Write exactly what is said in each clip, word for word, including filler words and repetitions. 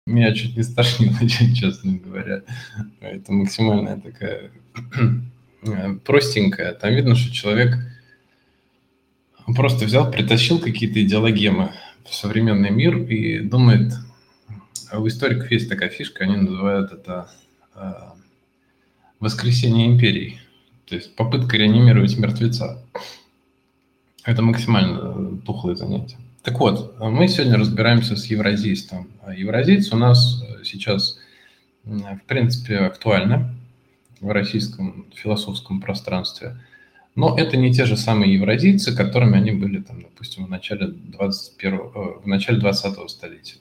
Меня чуть не стошнило, честно говоря. Это максимальная такая простенькая. Там видно, что человек просто взял, притащил какие-то идеологемы в современный мир и думает... У историков есть такая фишка, они называют это воскресение империй. То есть попытка реанимировать мертвеца. Это максимально тухлое занятие. Так вот, мы сегодня разбираемся с евразийством. Евразийцы у нас сейчас, в принципе, актуальны в российском философском пространстве. Но это не те же самые евразийцы, которыми они были, там, допустим, в начале двадцать первого, в начале двадцатого столетия.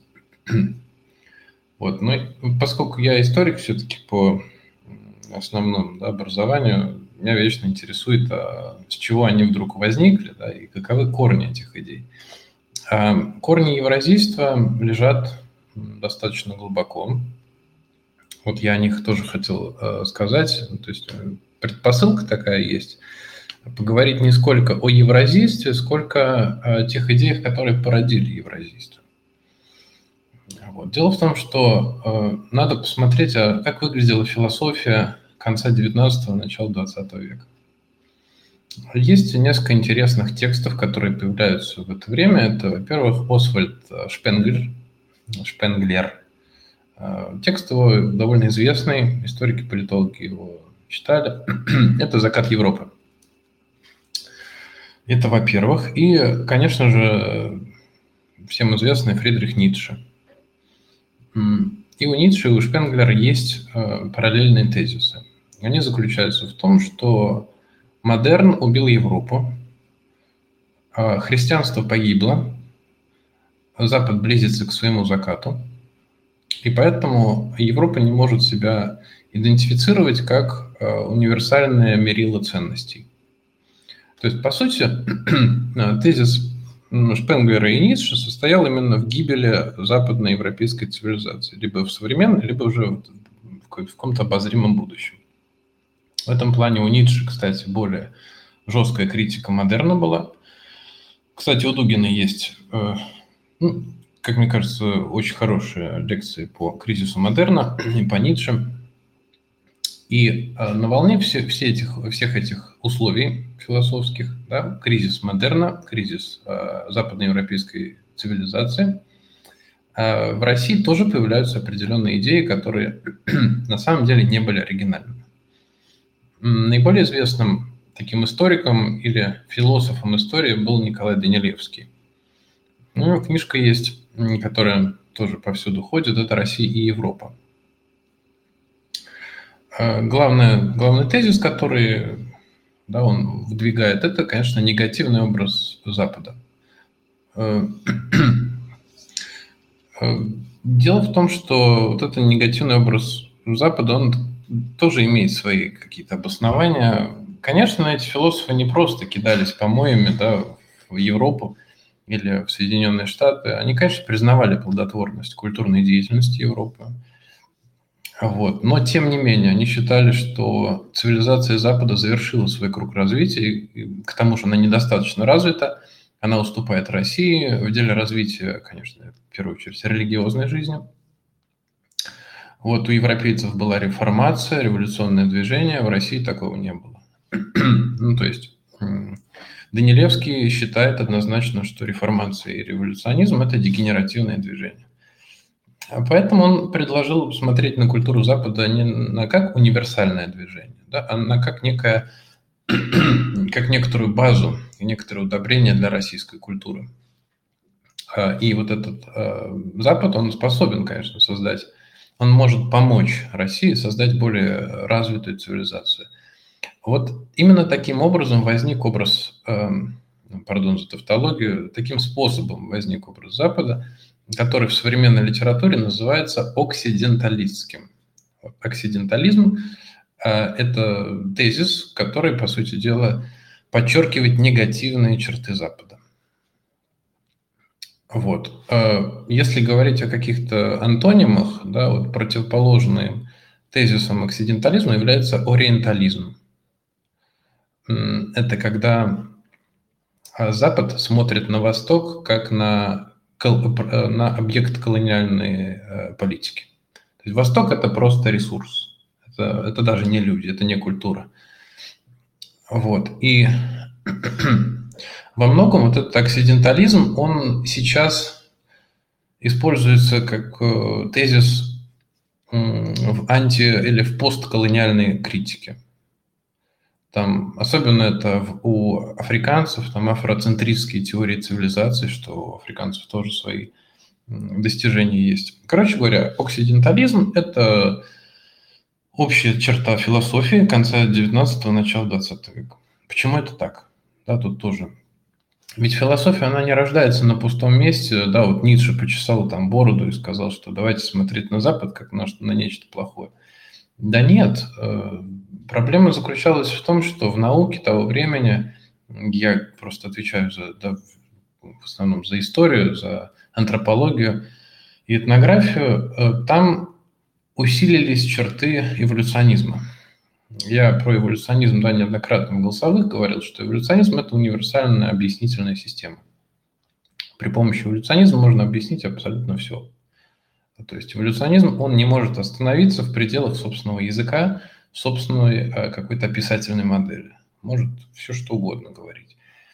Вот. Но поскольку я историк все-таки по основному, да, образованию, меня вечно интересует, а с чего они вдруг возникли, да, и каковы корни этих идей. А корни евразийства лежат достаточно глубоко. Вот я о них тоже хотел э, сказать. То есть предпосылка такая есть. Поговорить не сколько о евразийстве, сколько о тех идеях, которые породили евразийство. Вот. Дело в том, что э, надо посмотреть, а как выглядела философия конца девятнадцатого, начала двадцатого века. Есть несколько интересных текстов, которые появляются в это время. Это, во-первых, Освальд Шпенглер. Шпенглер. Текст его довольно известный, историки, политологи его читали. Это «Закат Европы». Это, во-первых. И, конечно же, всем известный Фридрих Ницше. И у Ницше, и у Шпенглера есть параллельные тезисы. Они заключаются в том, что модерн убил Европу, христианство погибло, Запад близится к своему закату, и поэтому Европа не может себя идентифицировать как универсальное мерило ценностей. То есть, по сути, тезис Шпенглера и Ницше состоял именно в гибели западноевропейской цивилизации, либо в современной, либо уже в каком-то обозримом будущем. В этом плане у Ницше, кстати, более жесткая критика модерна была. Кстати, у Дугина есть, ну, как мне кажется, очень хорошие лекции по кризису модерна и по Ницше. И на волне все, все этих, всех этих условий философских, да, кризис модерна, кризис э, западноевропейской цивилизации, э, в России тоже появляются определенные идеи, которые на самом деле не были оригинальными. Наиболее известным таким историком или философом истории был Николай Данилевский. У него книжка есть, которая тоже повсюду ходит, это «Россия и Европа». Главное, главный тезис, который, да, он выдвигает, это, конечно, негативный образ Запада. Дело в том, что вот этот негативный образ Запада, он тоже имеет свои какие-то обоснования. Конечно, эти философы не просто кидались помоями, да, в Европу или в Соединенные Штаты. Они, конечно, признавали плодотворность культурной деятельности Европы. Вот. Но, тем не менее, они считали, что цивилизация Запада завершила свой круг развития, и к тому же она недостаточно развита, она уступает России в деле развития, конечно, в первую очередь, религиозной жизни. Вот у европейцев была реформация, революционное движение, в России такого не было. Ну, то есть Данилевский считает однозначно, что реформация и революционизм – это дегенеративное движение. Поэтому он предложил смотреть на культуру Запада не на как универсальное движение, да, а на как некое, как некоторую базу, некоторое удобрение для российской культуры. И вот этот Запад, он способен, конечно, создать, он может помочь России создать более развитую цивилизацию. Вот именно таким образом возник образ, пардон за тавтологию, таким способом возник образ Запада, который в современной литературе называется оксиденталистским. Оксидентализм – это тезис, который, по сути дела, подчеркивает негативные черты Запада. Вот. Если говорить о каких-то антонимах, да, вот противоположным тезисом оксидентализма является ориентализм. Это когда Запад смотрит на Восток как на на объект колониальной политики. То есть Восток – это просто ресурс. Это, это даже не люди, это не культура. Вот. И во многом вот этот оксидентализм, он сейчас используется как тезис в анти- или в постколониальной критике. Там, особенно это у африканцев, там афроцентристские теории цивилизации, что у африканцев тоже свои достижения есть. Короче говоря, оксидентализм – это общая черта философии конца девятнадцатого, начала двадцатого века. Почему это так? Да, тут тоже. Ведь философия, она не рождается на пустом месте. Да, вот Ницше почесал там бороду и сказал, что давайте смотреть на Запад как на, на нечто плохое. Да нет. Проблема заключалась в том, что в науке того времени, я просто отвечаю за, да, в основном за историю, за антропологию и этнографию, там усилились черты эволюционизма. Я про эволюционизм, да, неоднократно в голосовых говорил, что эволюционизм – это универсальная объяснительная система. При помощи эволюционизма можно объяснить абсолютно все. То есть эволюционизм, он не может остановиться в пределах собственного языка, собственной какой-то описательной модели. Может все что угодно говорить.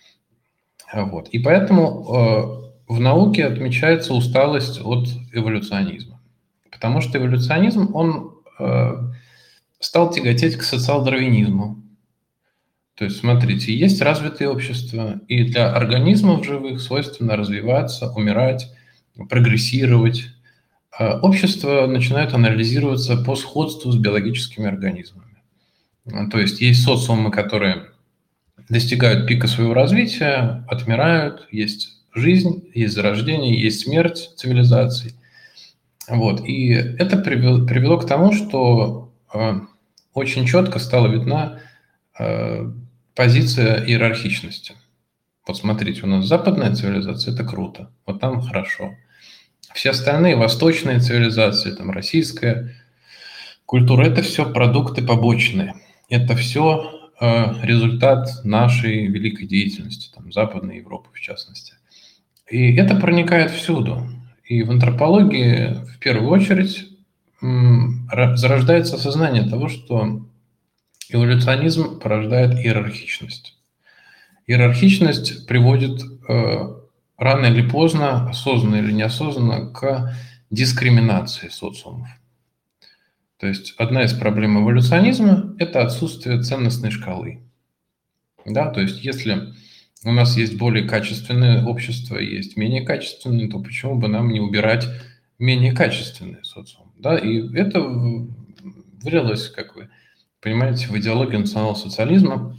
Вот. И поэтому э, в науке отмечается усталость от эволюционизма. Потому что эволюционизм, он э, стал тяготеть к социал-дарвинизму. То есть, смотрите, есть развитые общества, и для организмов живых свойственно развиваться, умирать, прогрессировать. А общества начинают анализироваться по сходству с биологическими организмами. То есть есть социумы, которые достигают пика своего развития, отмирают, есть жизнь, есть зарождение, есть смерть цивилизаций. Вот. И это привело, привело к тому, что э, очень четко стала видна э, позиция иерархичности. Вот смотрите, у нас западная цивилизация – это круто, вот там хорошо. Все остальные восточные цивилизации, там российская культура – это все продукты побочные. Это все э, результат нашей великой деятельности, там, Западной Европы в частности. И это проникает всюду. И в антропологии в первую очередь м, зарождается осознание того, что эволюционизм порождает иерархичность. Иерархичность приводит э, рано или поздно, осознанно или неосознанно, к дискриминации социумов. То есть одна из проблем эволюционизма – это отсутствие ценностной шкалы. Да, то есть если у нас есть более качественное общество, есть менее качественное, то почему бы нам не убирать менее качественный социум? Да, и это вылилось, как вы понимаете, в идеологию национал-социализма.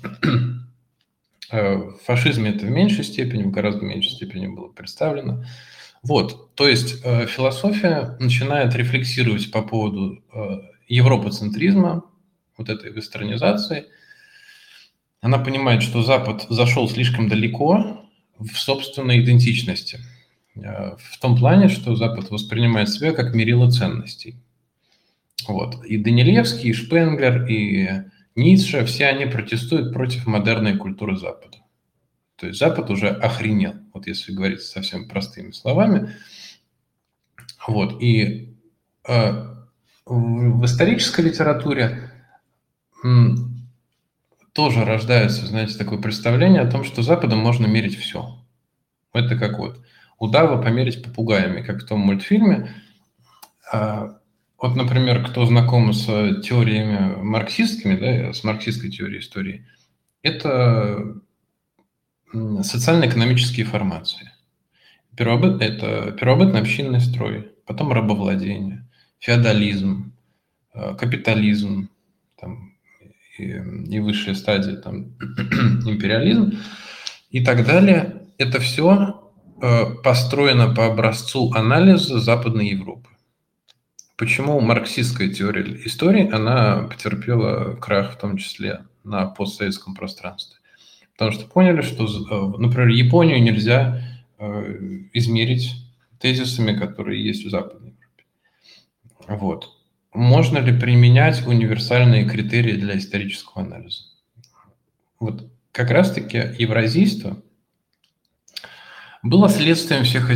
В фашизме это в меньшей степени, в гораздо меньшей степени было представлено. Вот, то есть э, философия начинает рефлексировать по поводу э, европоцентризма, вот этой вестернизации. Она понимает, что Запад зашел слишком далеко в собственной идентичности. Э, в том плане, что Запад воспринимает себя как мерило ценностей. Вот. И Данилевский, и Шпенглер, и Ницше, все они протестуют против модерной культуры Запада. То есть Запад уже охренел, вот если говорить совсем простыми словами. Вот. И э, в, в исторической литературе м, тоже рождается, знаете, такое представление о том, что Западом можно мерить все. Это как вот удава померить попугаями, как в том мультфильме. А, вот, например, кто знаком с теориями марксистскими, да, с марксистской теорией истории, это социально-экономические формации. Первобыт, это первобытно-общинный строй, потом рабовладение, феодализм, капитализм там, и, и высшие стадии там, империализм и так далее. Это все построено по образцу анализа Западной Европы. Почему марксистская теория истории, она потерпела крах в том числе на постсоветском пространстве? Потому что поняли, что, например, Японию нельзя измерить тезисами, которые есть в Западной Европе. Вот. Можно ли применять универсальные критерии для исторического анализа? Вот как раз-таки евразийство было следствием всех этих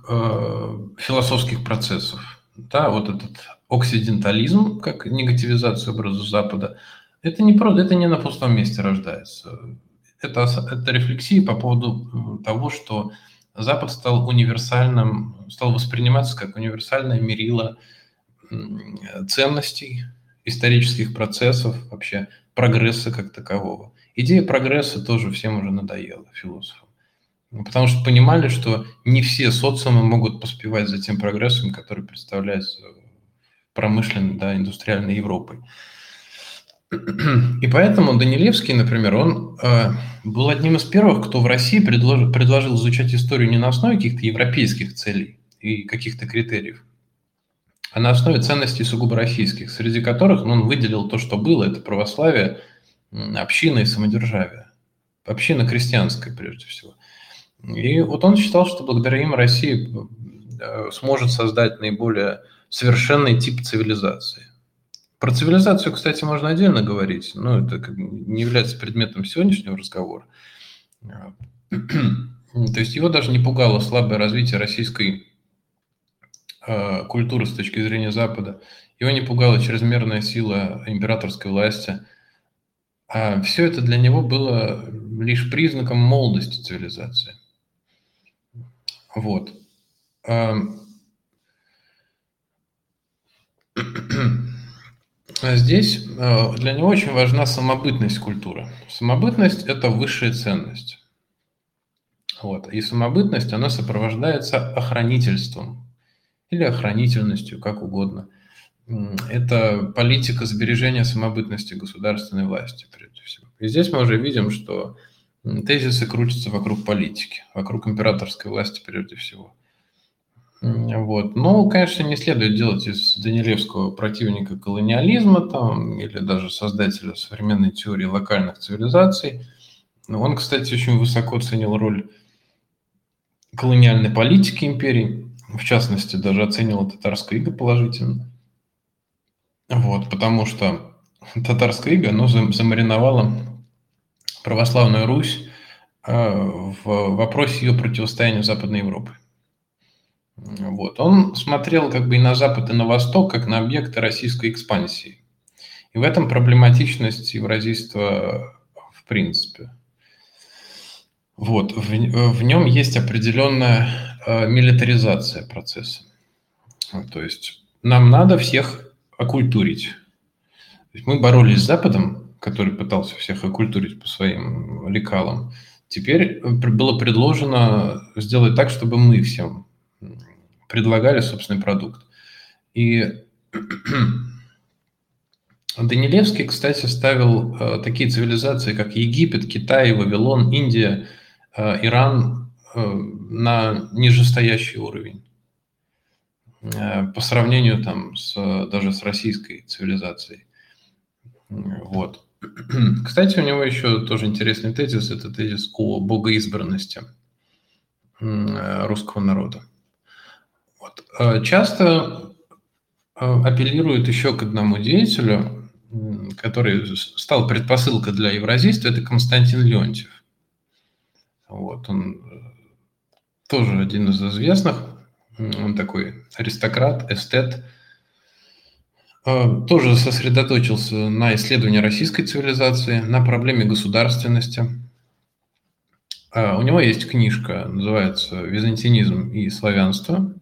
э, философских процессов. Да, вот этот оксидентализм, как негативизация образа Запада, это не, просто, это не на пустом месте рождается. Это, это рефлексия по поводу того, что Запад стал универсальным, стал восприниматься как универсальное мерило ценностей, исторических процессов, вообще прогресса как такового. Идея прогресса тоже всем уже надоела, философам. Потому что понимали, что не все социумы могут поспевать за тем прогрессом, который представляется промышленной, да, индустриальной Европой. И поэтому Данилевский, например, он э, был одним из первых, кто в России предложил, предложил изучать историю не на основе каких-то европейских целей и каких-то критериев, а на основе ценностей сугубо российских, среди которых, ну, он выделил то, что было, это православие, община и самодержавие. Община крестьянская, прежде всего. И вот он считал, что благодаря им Россия сможет создать наиболее совершенный тип цивилизации. Про цивилизацию, кстати, можно отдельно говорить, но это как бы не является предметом сегодняшнего разговора. То есть его даже не пугало слабое развитие российской э, культуры с точки зрения Запада. Его не пугала чрезмерная сила императорской власти. А все это для него было лишь признаком молодости цивилизации. Вот. Здесь для него очень важна самобытность культуры. Самобытность – это высшая ценность. Вот. И самобытность, она сопровождается охранительством или охранительностью, как угодно. Это политика сбережения самобытности государственной власти, прежде всего. И здесь мы уже видим, что тезисы крутятся вокруг политики, вокруг императорской власти прежде всего. Вот. Но, конечно, не следует делать из Данилевского противника колониализма там, или даже создателя современной теории локальных цивилизаций. Он, кстати, очень высоко ценил роль колониальной политики империи. В частности, даже оценивал татарское иго положительно. Вот, потому что татарское иго, оно замариновало православную Русь в вопросе ее противостояния Западной Европы. Вот. Он смотрел как бы и на Запад, и на Восток, как на объекты российской экспансии. И в этом проблематичность евразийства в принципе. Вот. В, в нем есть определенная э, милитаризация процесса. То есть нам надо всех оккультурить. То есть мы боролись с Западом, который пытался всех оккультурить по своим лекалам. Теперь было предложено сделать так, чтобы мы всем предлагали собственный продукт. И Данилевский, кстати, ставил э, такие цивилизации, как Египет, Китай, Вавилон, Индия, э, Иран э, на нижестоящий уровень э, по сравнению там, с, даже с российской цивилизацией. Вот. Кстати, у него еще тоже интересный тезис, это тезис о богоизбранности э, русского народа. Вот. Часто апеллирует еще к одному деятелю, который стал предпосылкой для евразийства, это Константин Леонтьев. Вот. Он тоже один из известных, он такой аристократ, эстет, тоже сосредоточился на исследовании российской цивилизации, на проблеме государственности. У него есть книжка, называется «Византинизм и славянство».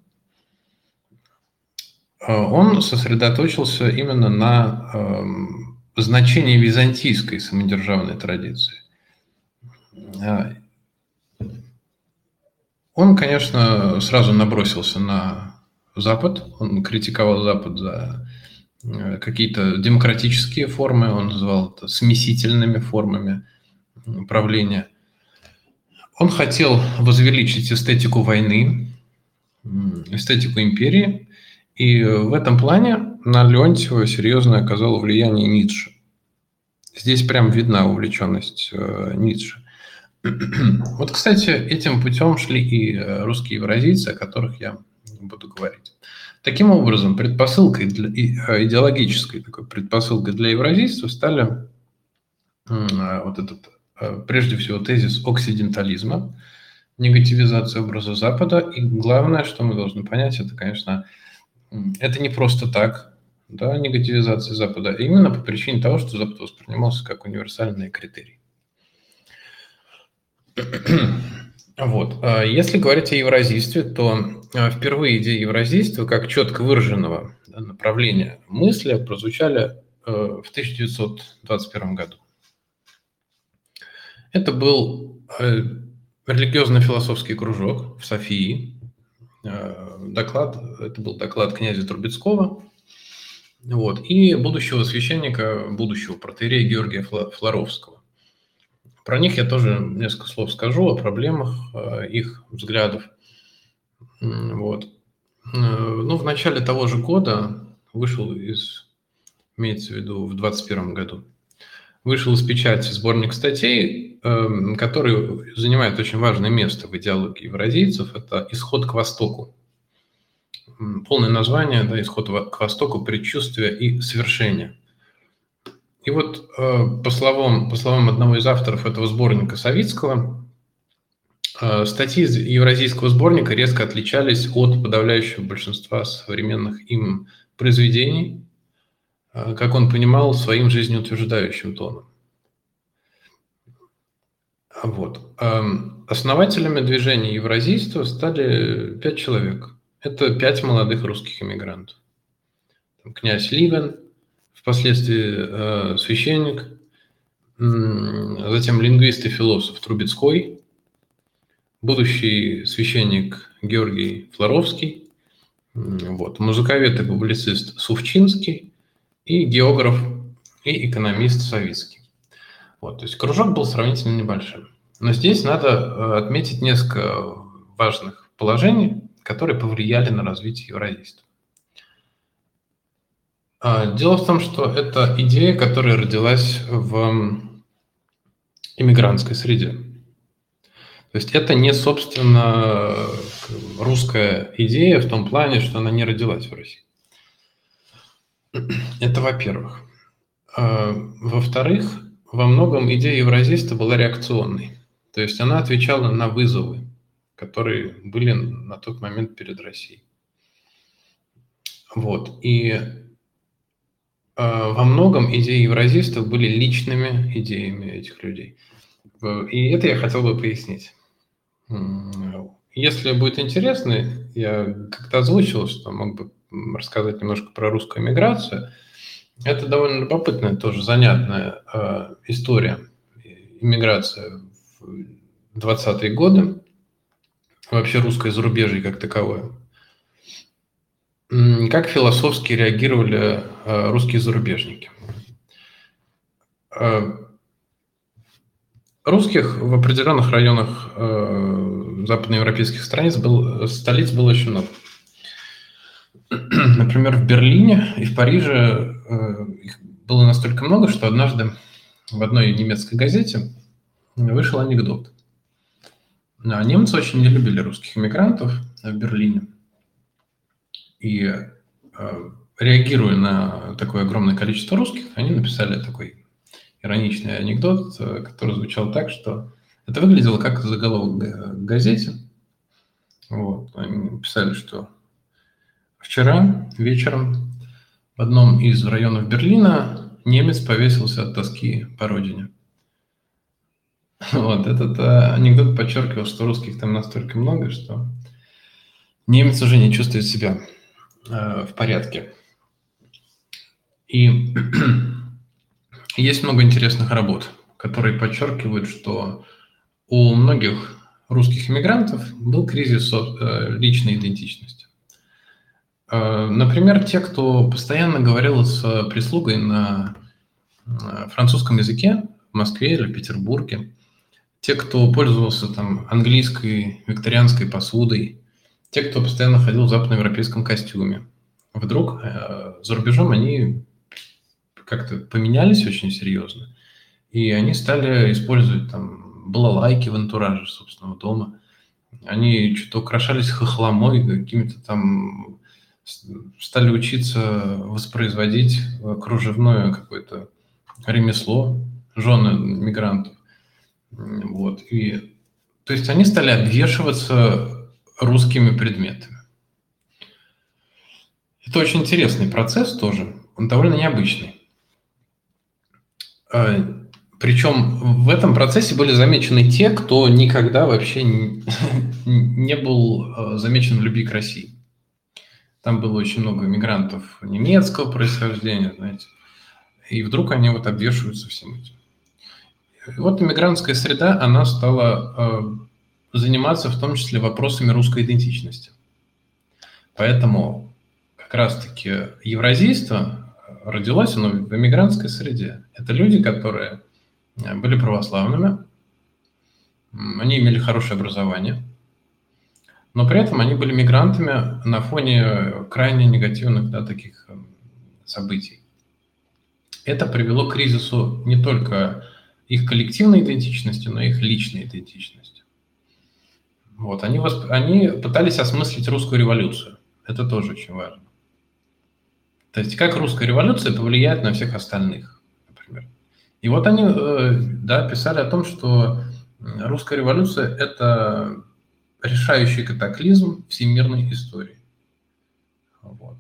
Он сосредоточился именно на э, значении византийской самодержавной традиции. Он, конечно, сразу набросился на Запад, он критиковал Запад за какие-то демократические формы, он называл это смесительными формами правления. Он хотел возвеличить эстетику войны, эстетику империи, и в этом плане на Леонтьева серьезно оказало влияние Ницше. Здесь прям видна увлеченность э, Ницше. Вот, кстати, этим путем шли и русские евразийцы, о которых я буду говорить. Таким образом, предпосылкой для, идеологической такой предпосылкой для евразийства стали э, вот этот, э, прежде всего, тезис оксидентализма, негативизация образа Запада. И главное, что мы должны понять, это, конечно, это не просто так, да, негативизация Запада, а именно по причине того, что Запад воспринимался как универсальный критерий. Вот. Если говорить о евразийстве, то впервые идея евразийства как четко выраженного направления мысли прозвучали в тысяча девятьсот двадцать первом году. Это был религиозно-философский кружок в Софии. Доклад, это был доклад князя Трубецкого, вот, и будущего священника, будущего протоиерея Георгия Флоровского. Про них я тоже несколько слов скажу, о проблемах их взглядов. Вот. Ну, в начале того же года вышел из, имеется в виду в двадцать первом году, вышел из печати сборник статей, который занимает очень важное место в идеологии евразийцев. Это «Исход к Востоку». Полное название, да, «Исход к Востоку. Предчувствие и свершение». И вот по словам, по словам одного из авторов этого сборника Савицкого, статьи из евразийского сборника резко отличались от подавляющего большинства современных им произведений, как он понимал, своим жизнеутверждающим тоном. Вот. Основателями движения евразийства стали пять человек. Это пять молодых русских эмигрантов. Князь Ливен, впоследствии священник, затем лингвист и философ Трубецкой, будущий священник Георгий Флоровский, вот, музыковед и публицист Сувчинский и географ и экономист Савицкий. Вот, то есть кружок был сравнительно небольшим. Но здесь надо отметить несколько важных положений, которые повлияли на развитие евразийства. Дело в том, что это идея, которая родилась в иммигрантской среде. То есть это не, собственно, русская идея в том плане, что она не родилась в России. Это во-первых. Во-вторых, во многом идея евразийства была реакционной. То есть она отвечала на вызовы, которые были на тот момент перед Россией. Вот. И во многом идеи евразистов были личными идеями этих людей. И это я хотел бы пояснить. Если будет интересно, я как-то озвучил, что мог бы рассказать немножко про русскую эмиграцию. Это довольно любопытная, тоже занятная э, история иммиграции в двадцатые годы, вообще русское зарубежье как таковое. Как философски реагировали э, русские зарубежники? Э, русских в определенных районах э, западноевропейских страниц был, столиц было очень много. Например, в Берлине и в Париже э, их было настолько много, что однажды в одной немецкой газете вышел анекдот. Немцы очень не любили русских иммигрантов в Берлине. И э, реагируя на такое огромное количество русских, они написали такой ироничный анекдот, который звучал так, что это выглядело как заголовок в газете. Вот. Они писали, что вчера вечером в одном из районов Берлина немец повесился от тоски по родине. Вот этот анекдот подчеркивал, что русских там настолько много, что немец уже не чувствует себя э, в порядке. И есть много интересных работ, которые подчеркивают, что у многих русских иммигрантов был кризис э, личной идентичности. Например, те, кто постоянно говорил с прислугой на французском языке в Москве или Петербурге, те, кто пользовался там английской викторианской посудой, те, кто постоянно ходил в западноевропейском костюме. Вдруг э, за рубежом они как-то поменялись очень серьезно, и они стали использовать там балалайки в антураже собственного дома. Они что-то украшались хохломой, какими-то там... стали учиться воспроизводить кружевное какое-то ремесло, жены мигрантов. Вот. И То есть они стали обвешиваться русскими предметами. Это очень интересный процесс тоже, он довольно необычный. Причем в этом процессе были замечены те, кто никогда вообще не был замечен в любви к России. Там было очень много иммигрантов немецкого происхождения, знаете, и вдруг они вот обвешиваются всем этим. И вот иммигрантская среда, она стала заниматься в том числе вопросами русской идентичности. Поэтому как раз-таки евразийство родилось оно в иммигрантской среде. Это люди, которые были православными, они имели хорошее образование, но при этом они были мигрантами на фоне крайне негативных, да, таких событий. Это привело к кризису не только их коллективной идентичности, но и их личной идентичности. Вот, они, восп... они пытались осмыслить русскую революцию. Это тоже очень важно. То есть как русская революция повлияет на всех остальных, например. И вот они, да, писали о том, что русская революция – это решающий катаклизм всемирной истории. Вот.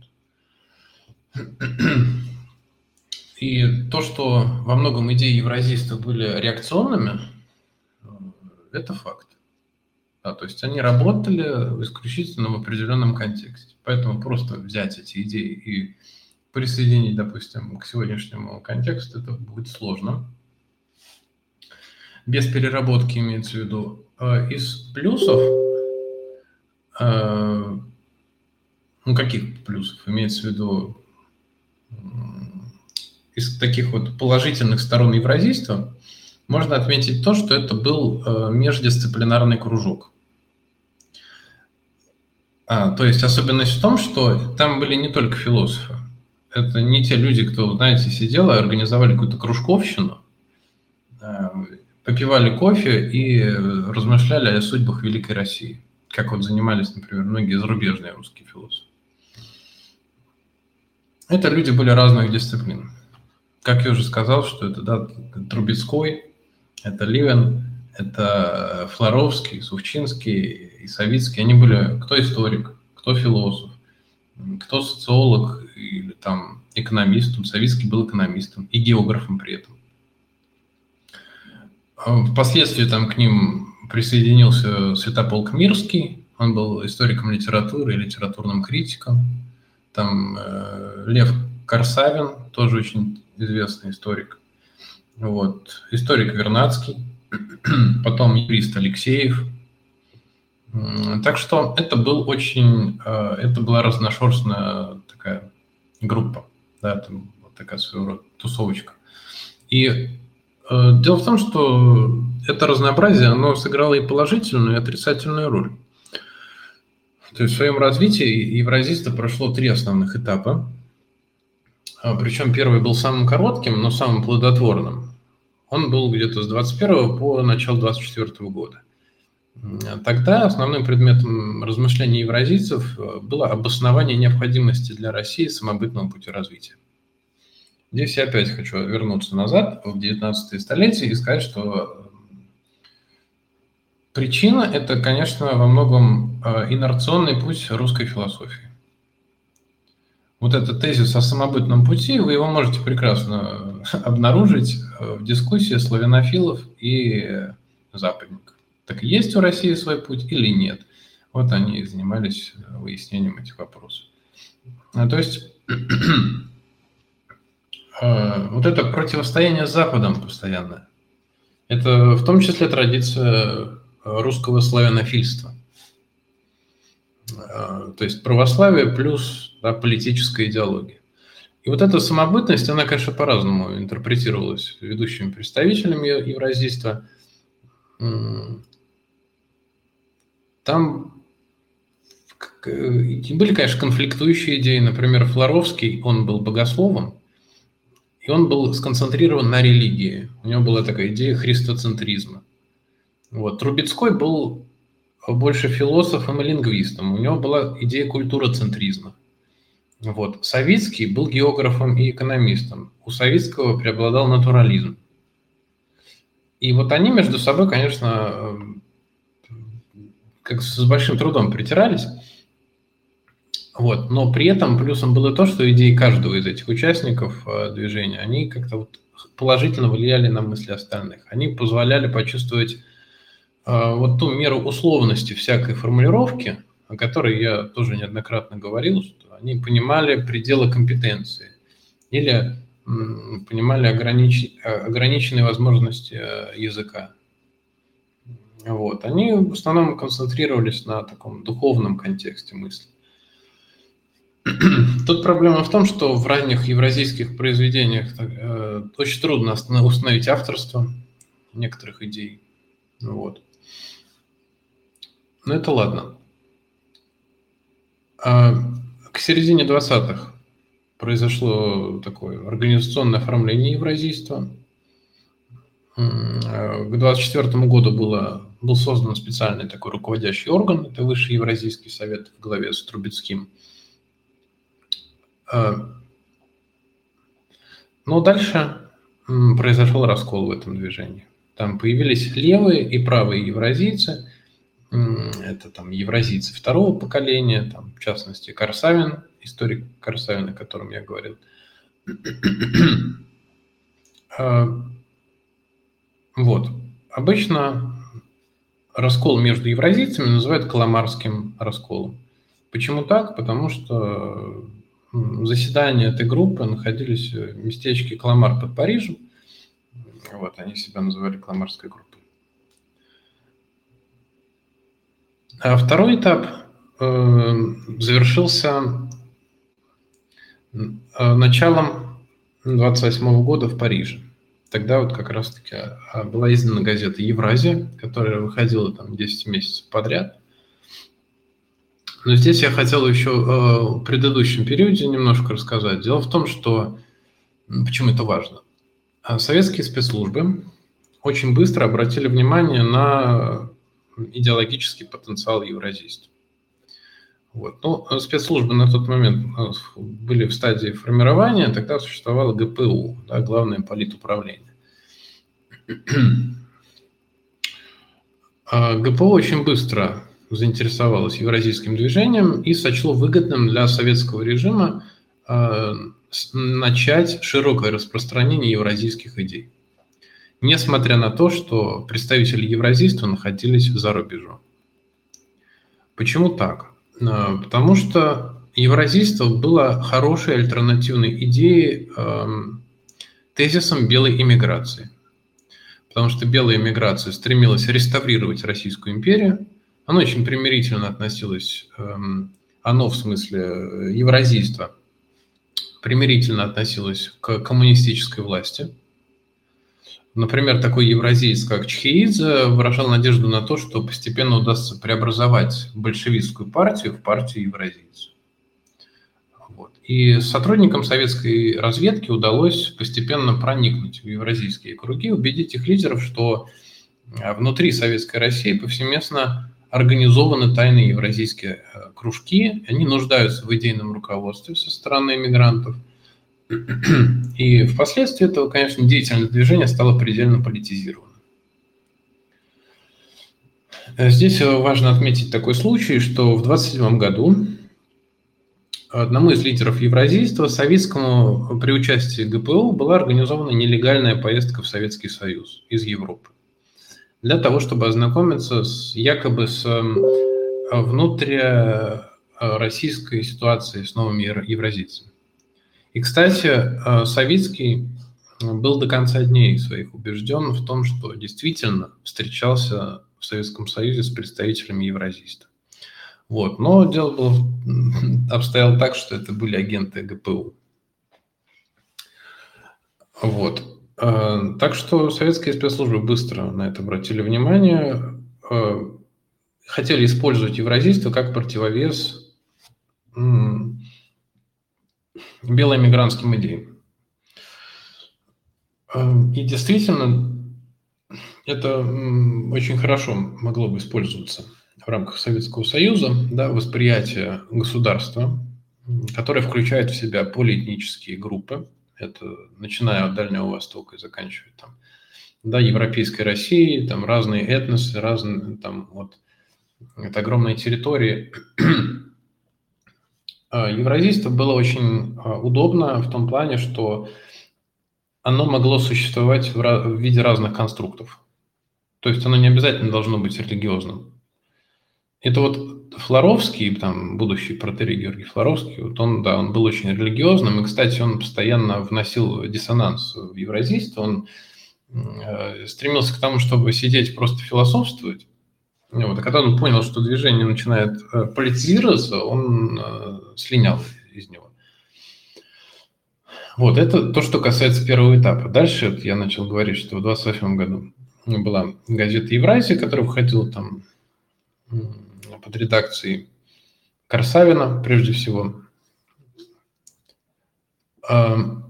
И то, что во многом идеи евразистов были реакционными, это факт. Да, то есть они работали исключительно в определенном контексте. Поэтому просто взять эти идеи и присоединить, допустим, к сегодняшнему контексту, это будет сложно. Без переработки имеется в виду. Из плюсов, ну каких плюсов имеется в виду, из таких вот положительных сторон евразийства можно отметить то, что это был междисциплинарный кружок. А, то есть особенность в том, что там были не только философы. Это не те люди, кто, знаете, сидел и организовали какую-то кружковщину, попивали кофе и размышляли о судьбах Великой России, как вот занимались, например, многие зарубежные русские философы. Это люди были разных дисциплин. Как я уже сказал, что это, да, Трубецкой, это Ливен, это Флоровский, Сувчинский и Савицкий. Они были кто историк, кто философ, кто социолог или там экономист. Савицкий был экономистом и географом при этом. Впоследствии там к ним присоединился Святополк Мирский. Он был историком литературы и литературным критиком. Там э, Лев Корсавин, тоже очень известный историк. Вот. Историк Вернадский, потом юрист Алексеев. Так что это был очень, это была разношерстная такая группа, да, там вот такая своего рода тусовочка. И э, дело в том, что это разнообразие, оно сыграло и положительную, и отрицательную роль. То есть в своем развитии евразийство прошло три основных этапа. Причем первый был самым коротким, но самым плодотворным. Он был где-то с двадцать первого по начало двадцать четвёртого года. Тогда основным предметом размышлений евразийцев было обоснование необходимости для России самобытного пути развития. Здесь я опять хочу вернуться назад, в девятнадцатое столетие, и сказать, что причина – это, конечно, во многом инерционный путь русской философии. Вот этот тезис о самобытном пути, вы его можете прекрасно обнаружить в дискуссии славянофилов и западников. Так есть у России свой путь или нет? Вот они и занимались выяснением этих вопросов. То есть вот это противостояние с Западом постоянно. Это в том числе традиция русского славянофильства. То есть православие плюс, да, политическая идеология. И вот эта самобытность, она, конечно, по-разному интерпретировалась ведущими представителями евразийства. Там были, конечно, конфликтующие идеи. Например, Флоровский, он был богословом, и он был сконцентрирован на религии. У него была такая идея христоцентризма. Вот. Трубецкой был больше философом и лингвистом. У него была идея культуроцентризма. Вот. Савицкий был географом и экономистом. У Савицкого преобладал натурализм. И вот они между собой, конечно, как с большим трудом притирались. Вот. Но при этом плюсом было то, что идеи каждого из этих участников э, движения, они как-то вот положительно влияли на мысли остальных. Они позволяли почувствовать э, вот ту меру условности всякой формулировки, о которой я тоже неоднократно говорил, что они понимали пределы компетенции или м, понимали огранич... ограниченные возможности э, языка. Вот. Они в основном концентрировались на таком духовном контексте мысли. Тут проблема в том, что в ранних евразийских произведениях э, очень трудно установить авторство некоторых идей. Вот. Но это ладно. А к середине двадцатых произошло такое организационное оформление евразийства. К двадцать четвёртому году было, был создан специальный такой руководящий орган, это Высший Евразийский совет в главе с Трубецким. Но дальше произошел раскол в этом движении. Там появились левые и правые евразийцы. Это там евразийцы второго поколения, там, в частности, Корсавин, историк Корсавин, о котором я говорил. Вот. Обычно раскол между евразийцами называют каламарским расколом. Почему так? Потому что заседания этой группы находились в местечке Каламар под Парижем. Вот, они себя называли Каламарской группой. А второй этап э, завершился э, началом двадцать восьмого года в Париже. Тогда вот как раз-таки была издана газета «Евразия», которая выходила там десять месяцев подряд. Но здесь я хотел еще в предыдущем периоде немножко рассказать. Дело в том, что... Почему это важно? Советские спецслужбы очень быстро обратили внимание на идеологический потенциал евразийства. Вот. Ну, спецслужбы на тот момент были в стадии формирования, тогда существовало ГПУ, да, Главное политуправление. ГПУ очень быстро заинтересовалось евразийским движением и сочло выгодным для советского режима э, начать широкое распространение евразийских идей, несмотря на то, что представители евразийства находились за рубежом. Почему так? Э, потому что евразийство было хорошей альтернативной идеей, э, тезисом белой иммиграции. Потому что белая иммиграция стремилась реставрировать Российскую империю. Оно очень примирительно относилось, эм, оно в смысле евразийства, примирительно относилось к коммунистической власти. Например, такой евразиец, как Чхеидзе, выражал надежду на то, что постепенно удастся преобразовать большевистскую партию в партию евразийцев. Вот. И сотрудникам советской разведки удалось постепенно проникнуть в евразийские круги, убедить их лидеров, что внутри Советской России повсеместно организованы тайные евразийские кружки, они нуждаются в идейном руководстве со стороны иммигрантов. И впоследствии этого, конечно, деятельность движения стала предельно политизирована. Здесь важно отметить такой случай, что в двадцать седьмом году одному из лидеров евразийства, советскому, при участии ГПУ, была организована нелегальная поездка в Советский Союз из Европы для того, чтобы ознакомиться с, якобы с внутрироссийской ситуацией с новыми евразийцами. И, кстати, Савицкий был до конца дней своих убежден в том, что действительно встречался в Советском Союзе с представителями евразийства. Вот. Но дело было, обстояло так, что это были агенты ГПУ. Вот. Так что советские спецслужбы быстро на это обратили внимание, хотели использовать евразийство как противовес белоэмигрантским идеям. И действительно, это очень хорошо могло бы использоваться в рамках Советского Союза, да, восприятие государства, которое включает в себя полиэтнические группы, это начиная от Дальнего Востока и заканчивая там, да, европейской России, там разные этносы, разные там вот это огромные территории. Евразийство было очень удобно в том плане, что оно могло существовать в, в виде разных конструктов. То есть оно не обязательно должно быть религиозным. Это вот Флоровский, там, будущий протоиерей Георгий Флоровский, вот он, да, он был очень религиозным, и, кстати, он постоянно вносил диссонанс в евразийство, он э, стремился к тому, чтобы сидеть просто философствовать. Вот, а когда он понял, что движение начинает э, политизироваться, он э, слинял из него. Вот, это то, что касается первого этапа. Дальше вот, я начал говорить, что в двадцать восьмом году была газета «Евразия», которая входила там под редакцией Корсавина, прежде всего. Эта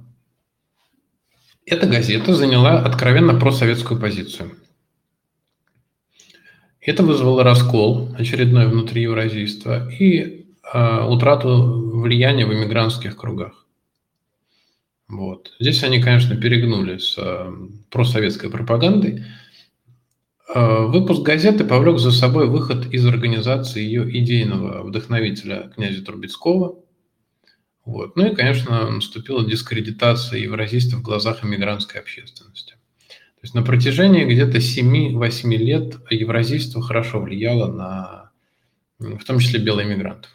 газета заняла откровенно просоветскую позицию. Это вызвало раскол очередной внутри евразийства и э, утрату влияния в эмигрантских кругах. Вот. Здесь они, конечно, перегнули с э, просоветской пропагандой. Э, выпуск газеты повлек за собой выход из организации ее идейного вдохновителя князя Трубецкого. Вот. Ну и, конечно, наступила дискредитация евразийства в глазах эмигрантской общественности. То есть на протяжении где-то семи-восьми лет евразийство хорошо влияло на, в том числе, белых эмигрантов.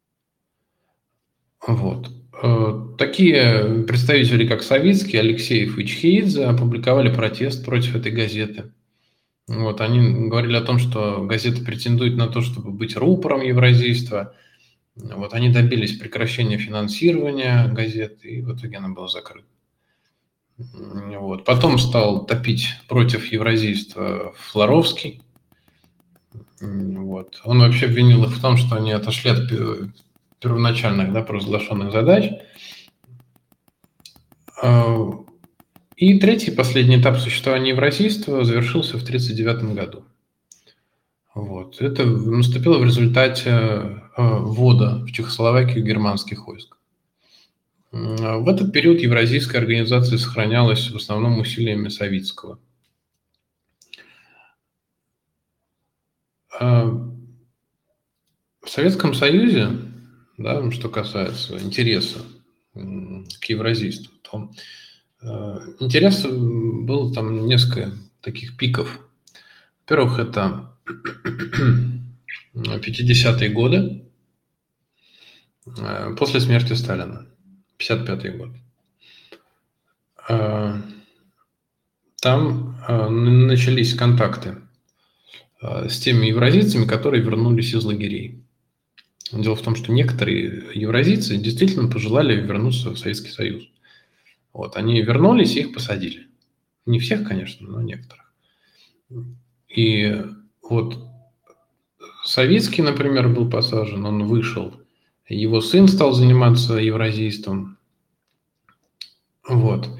Вот. Такие представители, как Савицкий, Алексеев и Чхеидзе, опубликовали протест против этой газеты. Вот. Они говорили о том, что газета претендует на то, чтобы быть рупором евразийства. Вот. Они добились прекращения финансирования газеты, и в итоге она была закрыта. Вот. Потом стал топить против евразийства Флоровский. Вот. Он вообще обвинил их в том, что они отошли от первоначальных, да, провозглашенных задач. И третий, последний этап существования евразийства завершился в тысяча девятьсот тридцать девятом году. Вот. Это наступило в результате ввода в Чехословакию германских войск. В этот период евразийская организация сохранялась в основном усилиями Савицкого. В Советском Союзе, да, что касается интереса к евразийству, то интерес был там несколько таких пиков. Во-первых, это пятидесятые годы, после смерти Сталина, пятьдесят пятый год. Там начались контакты с теми евразийцами, которые вернулись из лагерей. Дело в том, что некоторые евразийцы действительно пожелали вернуться в Советский Союз. Вот, они вернулись и их посадили. Не всех, конечно, но некоторых. И вот Савицкий, например, был посажен, он вышел. Его сын стал заниматься евразийством. Вот.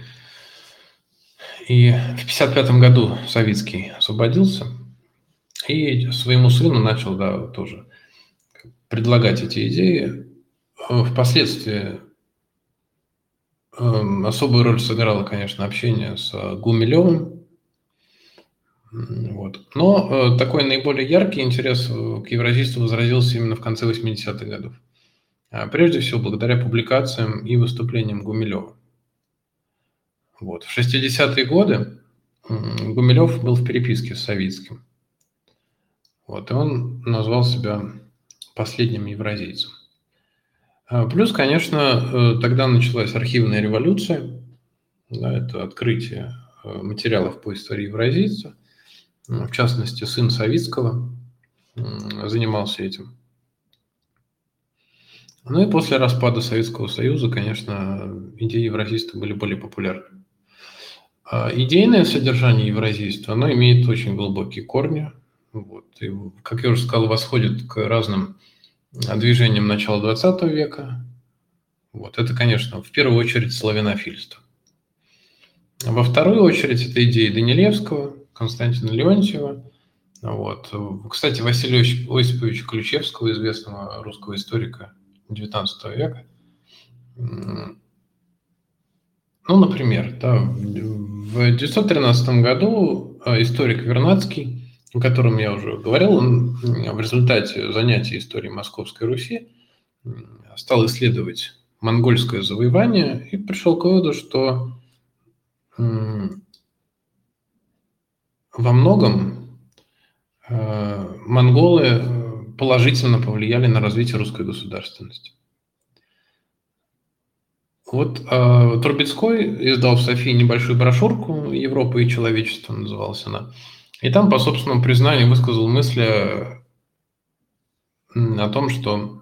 И в пятьдесят пятом году Савицкий освободился и своему сыну начал, да, тоже предлагать эти идеи. Впоследствии особую роль сыграло, конечно, общение с Гумилевым. Вот. Но такой наиболее яркий интерес к евразийству возродился именно в конце восьмидесятых годов. Прежде всего, благодаря публикациям и выступлениям Гумилева. Вот. В шестидесятые годы Гумилев был в переписке с Савицким. Вот. И он назвал себя последним евразийцем. Плюс, конечно, тогда началась архивная революция. Да, это открытие материалов по истории евразийца. В частности, сын Савицкого занимался этим. Ну и после распада Советского Союза, конечно, идеи евразийства были более популярны. Идейное содержание евразийства, оно имеет очень глубокие корни. Вот. И, как я уже сказал, восходит к разным движениям начала двадцатого века. Вот. Это, конечно, в первую очередь славянофильство. Во вторую очередь это идеи Данилевского, Константина Леонтьева. Вот. Кстати, Василия Осиповича Ключевского, известного русского историка девятнадцатого века. Ну, например, да, в девятьсот тринадцатом году историк Вернадский о котором я уже говорил, он в результате занятий историей Московской Руси стал исследовать монгольское завоевание и пришел к выводу, что во многом монголы положительно повлияли на развитие русской государственности. Вот э, Трубецкой издал в Софии небольшую брошюрку «Европа и человечество» называлась она. И там, по собственному признанию, высказал мысли о том, что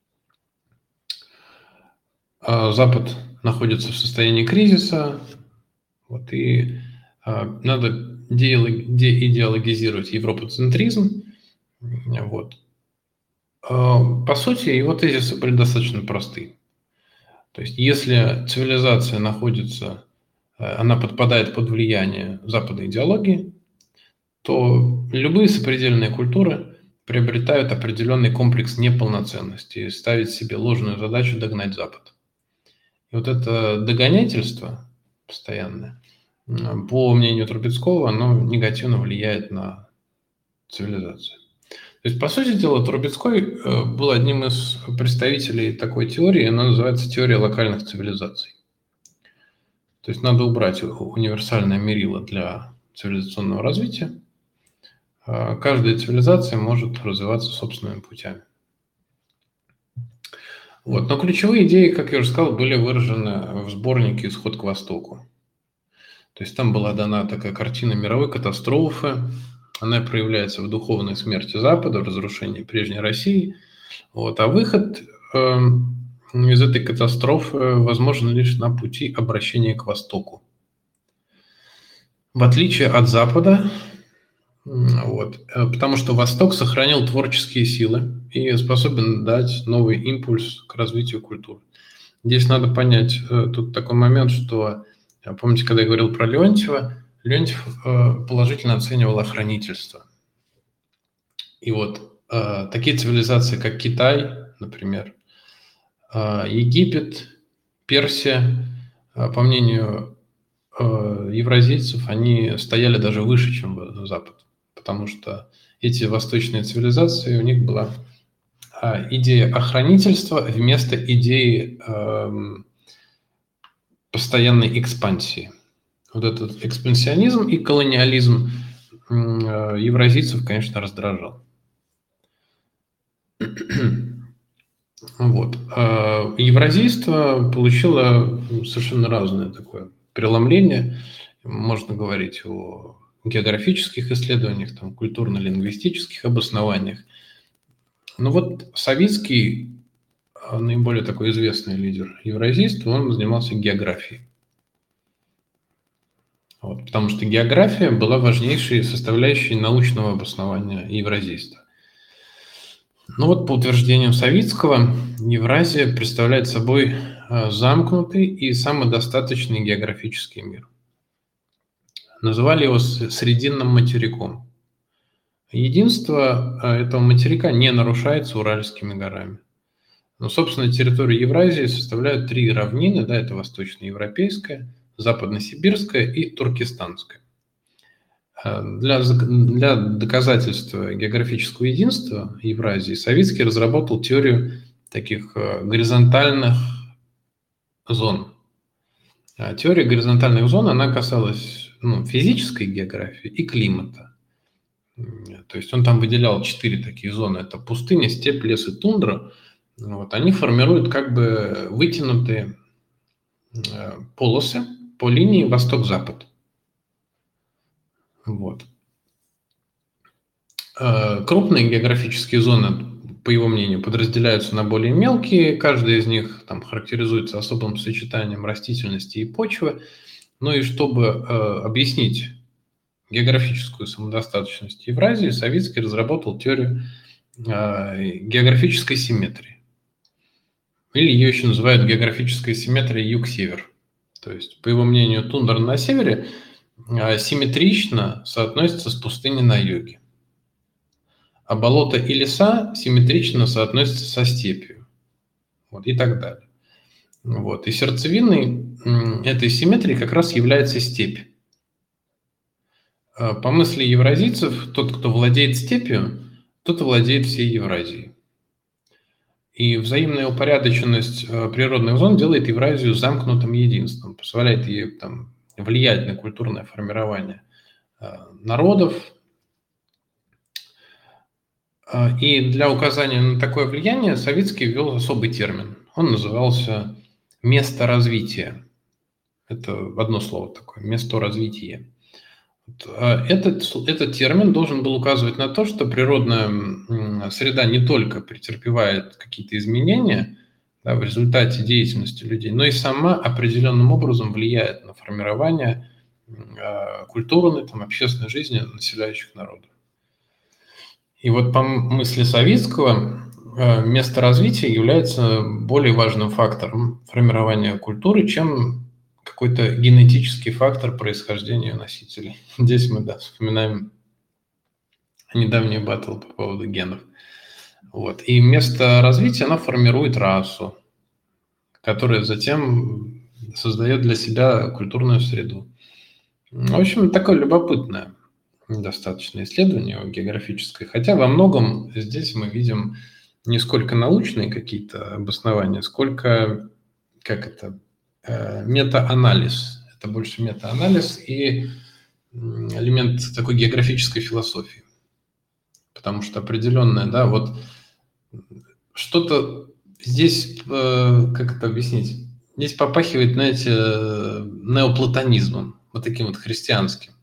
э, Запад находится в состоянии кризиса, вот, и э, надо деидеологизировать европоцентризм. Вот. Э, по сути, его тезисы были достаточно просты. То есть если цивилизация находится, она подпадает под влияние западной идеологии, то любые сопредельные культуры приобретают определенный комплекс неполноценности и ставят себе ложную задачу догнать Запад. И вот это догонятельство постоянное, по мнению Трубецкого, оно негативно влияет на цивилизацию. То есть, по сути дела, Трубецкой был одним из представителей такой теории, она называется теория локальных цивилизаций. То есть надо убрать универсальное мерило для цивилизационного развития. Каждая цивилизация может развиваться собственными путями. Вот. Но ключевые идеи, как я уже сказал, были выражены в сборнике «Исход к Востоку». То есть там была дана такая картина мировой катастрофы. Она проявляется в духовной смерти Запада, в разрушении прежней России. Вот. А выход э, из этой катастрофы возможен лишь на пути обращения к Востоку. В отличие от Запада, вот, потому что Восток сохранил творческие силы и способен дать новый импульс к развитию культуры. Здесь надо понять, тут такой момент, что, помните, когда я говорил про Леонтьева, Леонтьев положительно оценивал охранительство. И вот такие цивилизации, как Китай, например, Египет, Персия, по мнению евразийцев, они стояли даже выше, чем Запад. Потому что эти восточные цивилизации, у них была идея охранительства вместо идеи э, постоянной экспансии. Вот этот экспансионизм и колониализм э, евразийцев, конечно, раздражал. Вот. А евразийство получило совершенно разное такое преломление. Можно говорить о географических исследованиях, там, культурно-лингвистических обоснованиях. Но вот Савицкий, наиболее такой известный лидер евразийства, он занимался географией. Вот, потому что география была важнейшей составляющей научного обоснования евразийства. Ну вот, по утверждениям Савицкого, Евразия представляет собой замкнутый и самодостаточный географический мир. Называли его Срединным материком. Единство этого материка не нарушается Уральскими горами. Но, собственно, территорию Евразии составляют три равнины, да, это восточноевропейская, западносибирская и туркестанская. Для, для доказательства географического единства Евразии Савицкий разработал теорию таких горизонтальных зон. А теория горизонтальных зон, она касалась ну, физической географии и климата. То есть он там выделял четыре такие зоны. Это пустыня, степь, лес и тундра. Вот. Они формируют как бы вытянутые полосы по линии восток-запад. Вот. Крупные географические зоны, по его мнению, подразделяются на более мелкие. Каждая из них там характеризуется особым сочетанием растительности и почвы. Ну и чтобы э, объяснить географическую самодостаточность Евразии, Савицкий разработал теорию э, географической симметрии. Или ее еще называют географической симметрией юг-север. То есть, по его мнению, тундра на севере э, симметрично соотносится с пустыней на юге. А болота и леса симметрично соотносятся со степью. Вот, и так далее. Вот. И сердцевиной этой симметрии как раз является степь. По мысли евразийцев, тот, кто владеет степью, тот владеет всей Евразией. И взаимная упорядоченность природных зон делает Евразию замкнутым единством, позволяет ей там влиять на культурное формирование народов. И для указания на такое влияние Савицкий ввел особый термин. Он назывался «место развития». Это одно слово такое – «место развития». Этот, этот термин должен был указывать на то, что природная среда не только претерпевает какие-то изменения, да, в результате деятельности людей, но и сама определенным образом влияет на формирование э, культурной, там, общественной жизни населяющих народов. И вот по мысли Савицкого э, место развития является более важным фактором формирования культуры, чем какой-то генетический фактор происхождения носителей. Здесь мы, да, вспоминаем недавний баттл по поводу генов. Вот. И место развития, оно формирует расу, которая затем создает для себя культурную среду. В общем, такое любопытное достаточно исследование географическое. Хотя во многом здесь мы видим не сколько научные какие-то обоснования, сколько, как это, мета-анализ. Это больше мета-анализ и элемент такой географической философии. Потому что определенное, да, вот что-то здесь, как это объяснить, здесь попахивает, знаете, неоплатонизмом, вот таким вот христианским.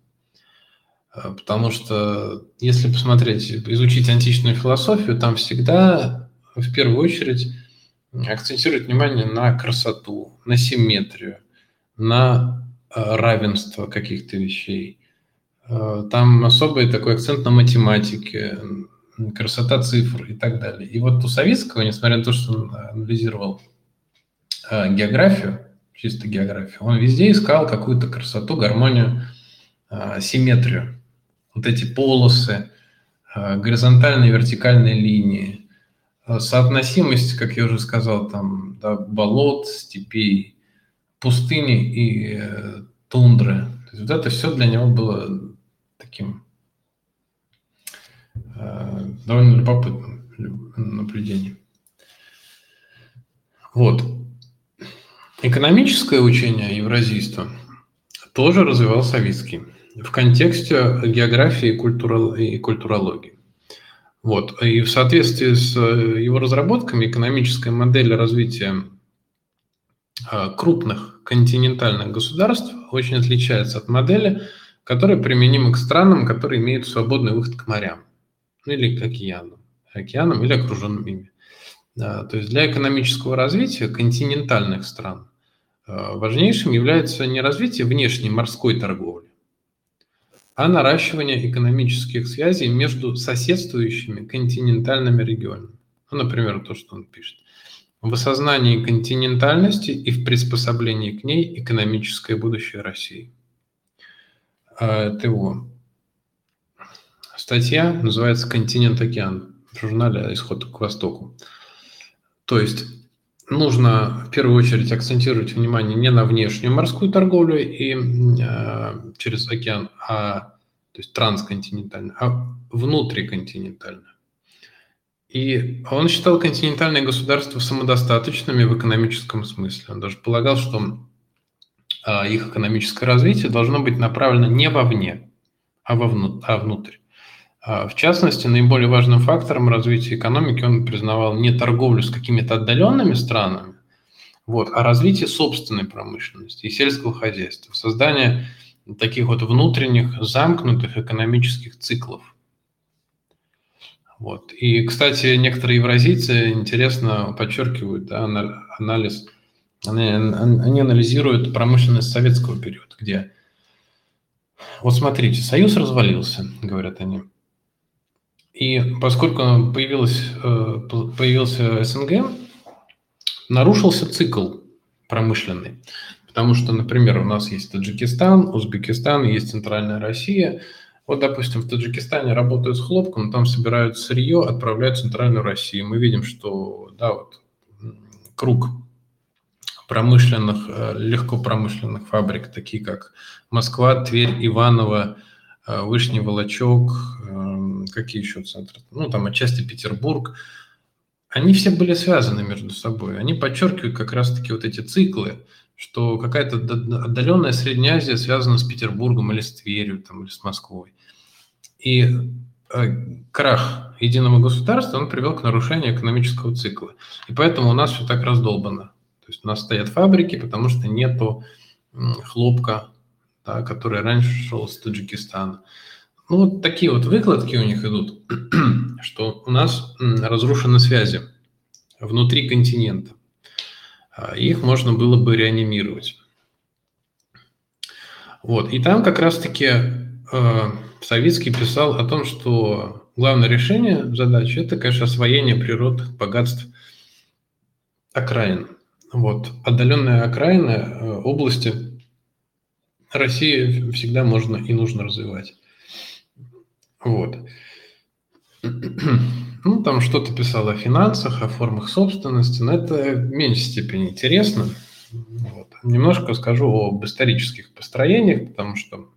Потому что, если посмотреть, изучить античную философию, там всегда, в первую очередь, акцентирует внимание на красоту, на симметрию, на равенство каких-то вещей. Там особый такой акцент на математике, красота цифр и так далее. И вот у Савицкого, несмотря на то, что он анализировал географию, чисто географию, он везде искал какую-то красоту, гармонию, симметрию. Вот эти полосы, горизонтальные и вертикальные линии, соотносимость, как я уже сказал, там, да, болот, степей, пустыни и э, тундры. То есть вот это все для него было таким э, довольно любопытным наблюдением. Вот. Экономическое учение евразийства тоже развивал Савицкий в контексте географии и, культура, и культурологии. Вот. И в соответствии с его разработками экономическая модель развития крупных континентальных государств очень отличается от модели, которая применима к странам, которые имеют свободный выход к морям, ну или к океанам, океанам или окруженным ими. То есть для экономического развития континентальных стран важнейшим является не развитие внешней морской торговли, а наращивание экономических связей между соседствующими континентальными регионами. Ну, например, то, что он пишет. В осознании континентальности и в приспособлении к ней экономическое будущее России. Это его статья, называется «Континент-океан» в журнале «Исход к востоку». То есть нужно в первую очередь акцентировать внимание не на внешнюю морскую торговлю и э, через океан, а, то есть трансконтинентальную, а внутриконтинентальную. И он считал континентальные государства самодостаточными в экономическом смысле. Он даже полагал, что э, их экономическое развитие должно быть направлено не вовне, а, вовну, а внутрь. В частности, наиболее важным фактором развития экономики он признавал не торговлю с какими-то отдаленными странами, вот, а развитие собственной промышленности и сельского хозяйства, создание таких вот внутренних замкнутых экономических циклов. Вот. И, кстати, некоторые евразийцы интересно подчеркивают, да, анализ, они, они анализируют промышленность советского периода, где, вот смотрите, Союз развалился, говорят они. И поскольку появилась, появился СНГ, нарушился цикл промышленный. Потому что, например, у нас есть Таджикистан, Узбекистан, есть Центральная Россия. Вот, допустим, в Таджикистане работают с хлопком, там собирают сырье, отправляют в Центральную Россию. Мы видим, что, да, вот, круг промышленных, легкопромышленных фабрик, такие как Москва, Тверь, Иваново, Вышний Волочек, какие еще центры? Ну, там отчасти Петербург. Они все были связаны между собой. Они подчеркивают как раз-таки вот эти циклы, что какая-то отдаленная Средняя Азия связана с Петербургом или с Тверью, там, или с Москвой. И э, крах единого государства, он привел к нарушению экономического цикла. И поэтому у нас все так раздолбано. То есть у нас стоят фабрики, потому что нету хлопка, да, который раньше шел с Таджикистана. Ну, вот такие вот выкладки у них идут, что у нас разрушены связи внутри континента. Их можно было бы реанимировать. Вот. И там как раз-таки э, Савицкий писал о том, что главное решение задачи – это, конечно, освоение природных богатств окраин. Вот. Отдаленные окраины, э, области России всегда можно и нужно развивать. Вот. Ну, там что-то писал о финансах, о формах собственности, но это в меньшей степени интересно. Вот. Немножко скажу об исторических построениях, потому что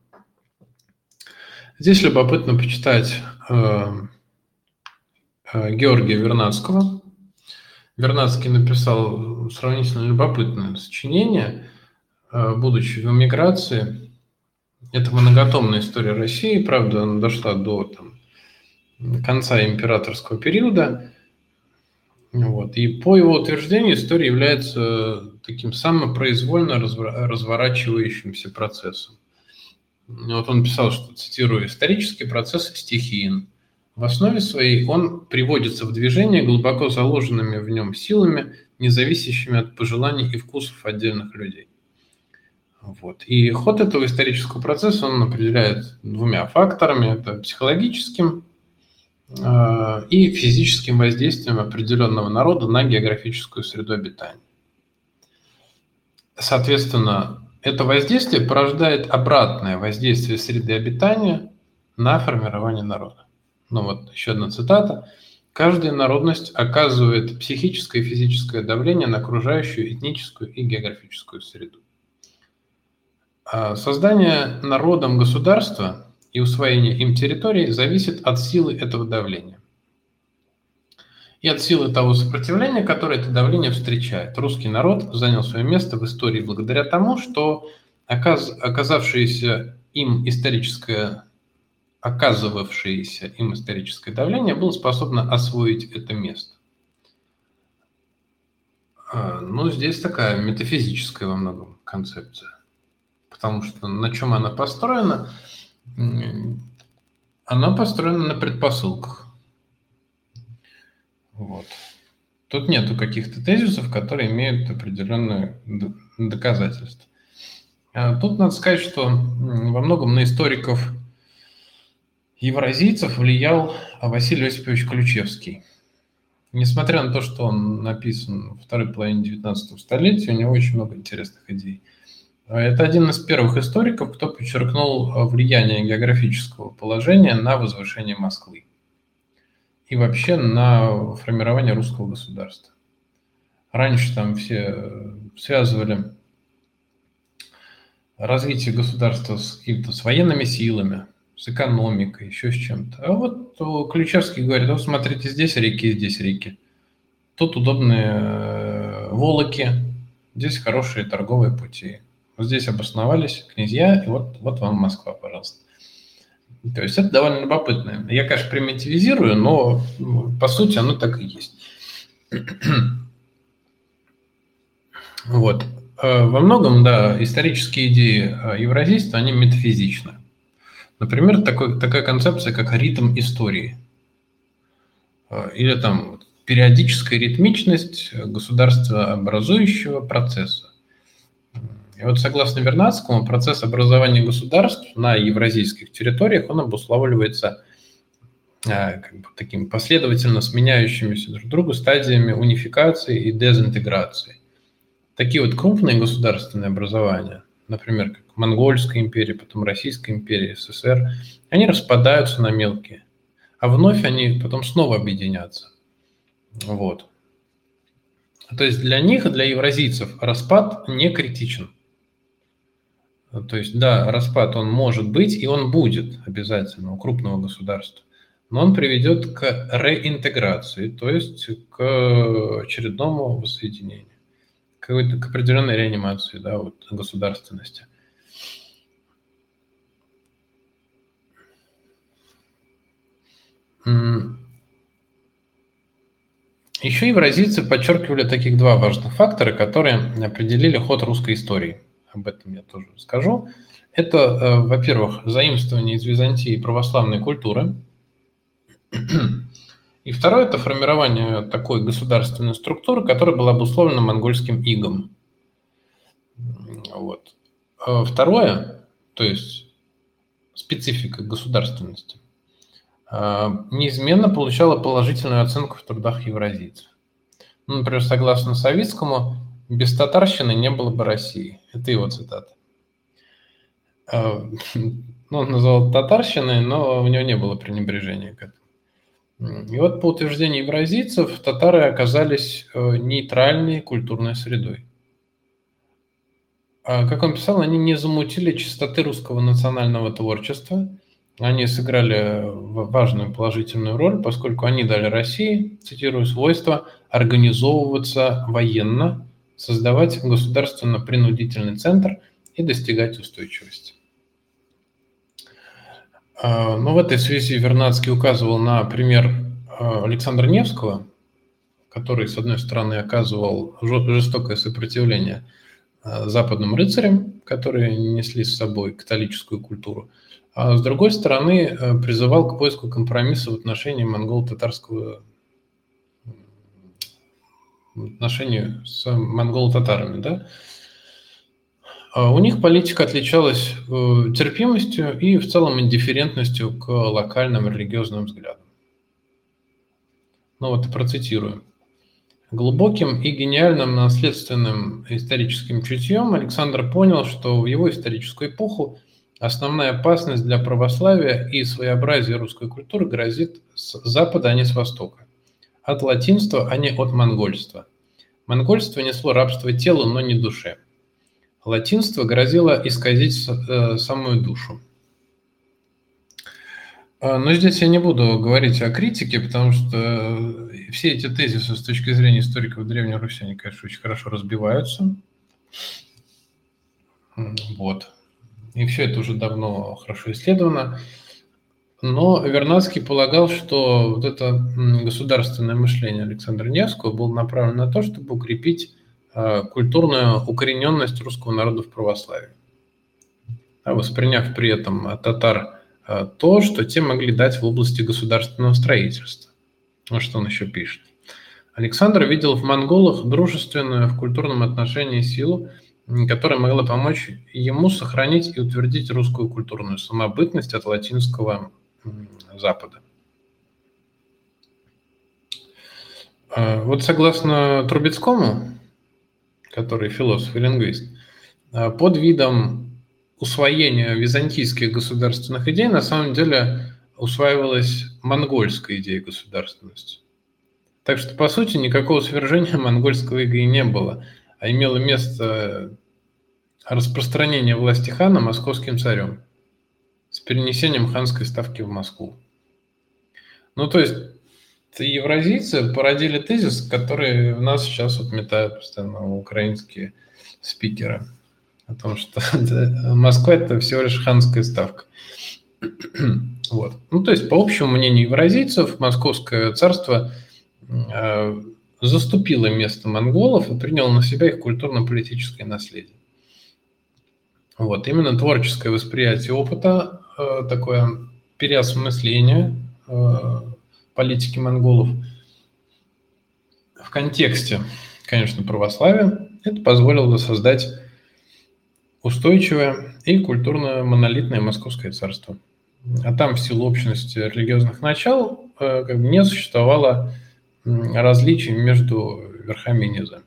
здесь любопытно почитать э, э, Георгия Вернадского. Вернадский написал сравнительно любопытное сочинение, э, будучи в эмиграции. Это многотомная история России, правда, она дошла до там, конца императорского периода. Вот. И по его утверждению история является таким самопроизвольно разворачивающимся процессом. Вот он писал, что, цитирую, «исторический процесс стихиен. В основе своей он приводится в движение глубоко заложенными в нем силами, не зависящими от пожеланий и вкусов отдельных людей». Вот. И ход этого исторического процесса он определяет двумя факторами. Это психологическим э, и физическим воздействием определенного народа на географическую среду обитания. Соответственно, это воздействие порождает обратное воздействие среды обитания на формирование народа. Ну вот еще одна цитата. «Каждая народность оказывает психическое и физическое давление на окружающую этническую и географическую среду». Создание народом государства и усвоение им территорий зависит от силы этого давления и от силы того сопротивления, которое это давление встречает. Русский народ занял свое место в истории благодаря тому, что оказ... оказавшееся им историческое, оказывавшееся им историческое давление было способно освоить это место. Ну, здесь такая метафизическая во многом концепция. Потому что на чем она построена? Она построена на предпосылках. Вот. Тут нету каких-то тезисов, которые имеют определенные доказательства. Тут надо сказать, что во многом на историков евразийцев влиял Василий Осипович Ключевский. Несмотря на то, что он написан во второй половине девятнадцатого столетия, у него очень много интересных идей. Это один из первых историков, кто подчеркнул влияние географического положения на возвышение Москвы и вообще на формирование русского государства. Раньше там все связывали развитие государства с какими-то с военными силами, с экономикой, еще с чем-то. А вот Ключевский говорит, вот смотрите, здесь реки, здесь реки. Тут удобные волоки, здесь хорошие торговые пути. Вот здесь обосновались князья, и вот, вот вам Москва, пожалуйста. То есть это довольно любопытно. Я, конечно, примитивизирую, но по сути оно так и есть. Вот. Во многом, да, исторические идеи евразийства, они метафизичны. Например, такой, такая концепция, как ритм истории. Или там периодическая ритмичность государствообразующего процесса. И вот согласно Вернадскому, процесс образования государств на евразийских территориях, он обуславливается как бы такими последовательно сменяющимися друг другу стадиями унификации и дезинтеграции. Такие вот крупные государственные образования, например, как Монгольская империя, потом Российская империя, СССР, они распадаются на мелкие, а вновь они потом снова объединятся. Вот. То есть для них, для евразийцев, распад не критичен. То есть, да, распад он может быть, и он будет обязательно у крупного государства, но он приведет к реинтеграции, то есть к очередному воссоединению, к, к определенной реанимации, да, вот, государственности. Еще евразийцы подчеркивали таких два важных фактора, которые определили ход русской истории. Об этом я тоже скажу. Это, во-первых, заимствование из Византии православной культуры. И второе – это формирование такой государственной структуры, которая была обусловлена монгольским игом. Вот. Второе, то есть специфика государственности, неизменно получала положительную оценку в трудах евразийцев. Ну, например, согласно Савицкому, без татарщины не было бы России. Это его цитата. Ну, он назвал это татарщиной, но у него не было пренебрежения к этому. И вот по утверждению евразийцев, татары оказались нейтральной культурной средой. Как он писал, они не замутили чистоты русского национального творчества. Они сыграли важную положительную роль, поскольку они дали России, цитирую, свойство организовываться военно, создавать государственно-принудительный центр и достигать устойчивости. Но в этой связи Вернадский указывал на пример Александра Невского, который, с одной стороны, оказывал жестокое сопротивление западным рыцарям, которые несли с собой католическую культуру, а с другой стороны призывал к поиску компромисса в отношении монголо-татарского в отношении с монголо-татарами, да? У них политика отличалась терпимостью и в целом индифферентностью к локальным религиозным взглядам. Ну вот процитирую. Глубоким и гениальным наследственным историческим чутьем Александр понял, что в его историческую эпоху основная опасность для православия и своеобразия русской культуры грозит с запада, а не с востока. От латинства, а не от монгольства. Монгольство несло рабство телу, но не душе. Латинство грозило исказить э, самую душу. Но здесь я не буду говорить о критике, потому что все эти тезисы с точки зрения историков Древней Руси, они, конечно, очень хорошо разбиваются. Вот. И все это уже давно хорошо исследовано. Но Вернадский полагал, что вот это государственное мышление Александра Невского было направлено на то, чтобы укрепить культурную укорененность русского народа в православии, восприняв при этом татар то, что те могли дать в области государственного строительства. Вот что он еще пишет. Александр видел в монголах дружественную в культурном отношении силу, которая могла помочь ему сохранить и утвердить русскую культурную самобытность от латинского Запада. Вот согласно Трубецкому, который философ и лингвист, под видом усвоения византийских государственных идей на самом деле усваивалась монгольская идея государственности. Так что, по сути, никакого свержения монгольского ига и не было, а имело место распространение власти хана московским царем с перенесением ханской ставки в Москву. Ну, то есть евразийцы породили тезис, который в нас сейчас вот метают постоянно украинские спикеры. О том, что Москва – это всего лишь ханская ставка. Вот. Ну, то есть, по общему мнению евразийцев, Московское царство э, заступило место монголов и приняло на себя их культурно-политическое наследие. Вот. Именно творческое восприятие опыта, э, такое переосмысление э, политики монголов в контексте, конечно, православия, это позволило создать устойчивое и культурно-монолитное Московское царство. А там в силу общности религиозных начал э, как бы не существовало различий между верхами и низами.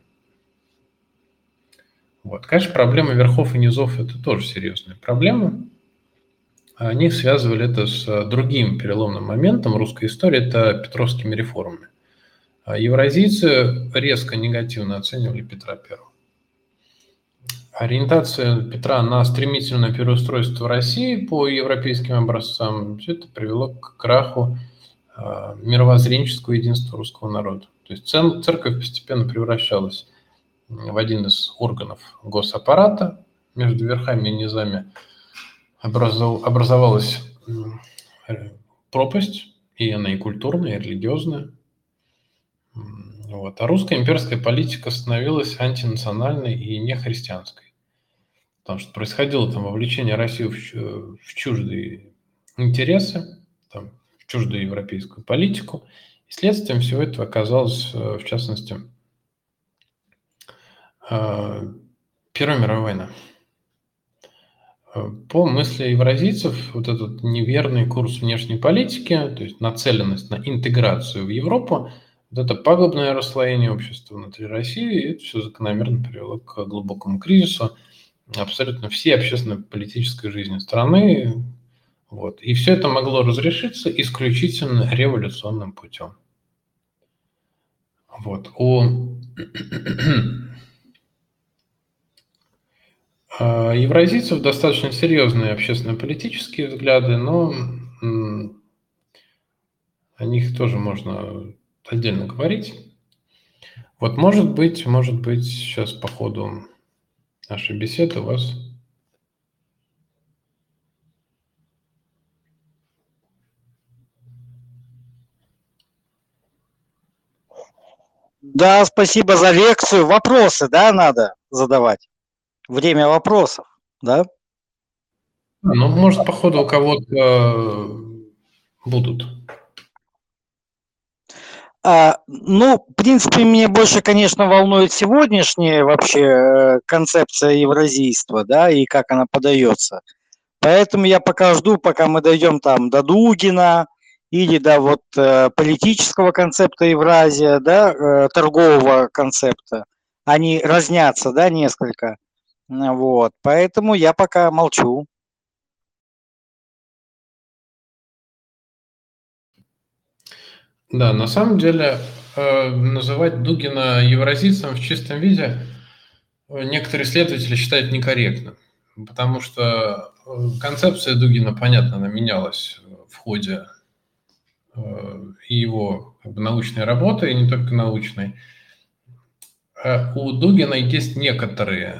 Вот. Конечно, проблема верхов и низов – это тоже серьезная проблема. Они связывали это с другим переломным моментом русской истории – это петровскими реформами. Евразийцы резко негативно оценивали Петра Первого. ориентация Петра на стремительное переустройство России по европейским образцам, все это привело к краху э, мировоззренческого единства русского народа. То есть церковь постепенно превращалась в один из органов госаппарата, между верхами и низами образовалась пропасть, и она и культурная, и религиозная. Вот. А русская имперская политика становилась антинациональной и нехристианской. Потому что происходило там вовлечение России в, в чуждые интересы, там, в чуждую европейскую политику. И следствием всего этого оказалось, в частности, Первая мировая война. По мысли евразийцев, вот этот неверный курс внешней политики, то есть нацеленность на интеграцию в Европу, вот это пагубное расслоение общества внутри России, и это все закономерно привело к глубокому кризису абсолютно всей общественно-политической жизни страны. Вот. И все это могло разрешиться исключительно революционным путем. Вот. У евразийцев достаточно серьезные общественно-политические взгляды, но о них тоже можно отдельно говорить. Вот может быть, может быть, сейчас по ходу нашей беседы у вас... Да, спасибо за лекцию. Вопросы, да, надо задавать? Время вопросов, да? Ну, может, по ходу у кого-то будут. А, ну, в принципе, меня больше, конечно, волнует сегодняшняя вообще концепция евразийства, да, и как она подается. Поэтому я пока жду, пока мы дойдем там до Дугина или до вот э, политического концепта Евразия, да, э, торгового концепта. Они разнятся, да, несколько. Вот, поэтому я пока молчу. Да, на самом деле э, называть Дугина евразийцем в чистом виде некоторые исследователи считают некорректным, потому что концепция Дугина, понятно, она менялась в ходе э, его как бы, научной работы, и не только научной. А у Дугина есть некоторые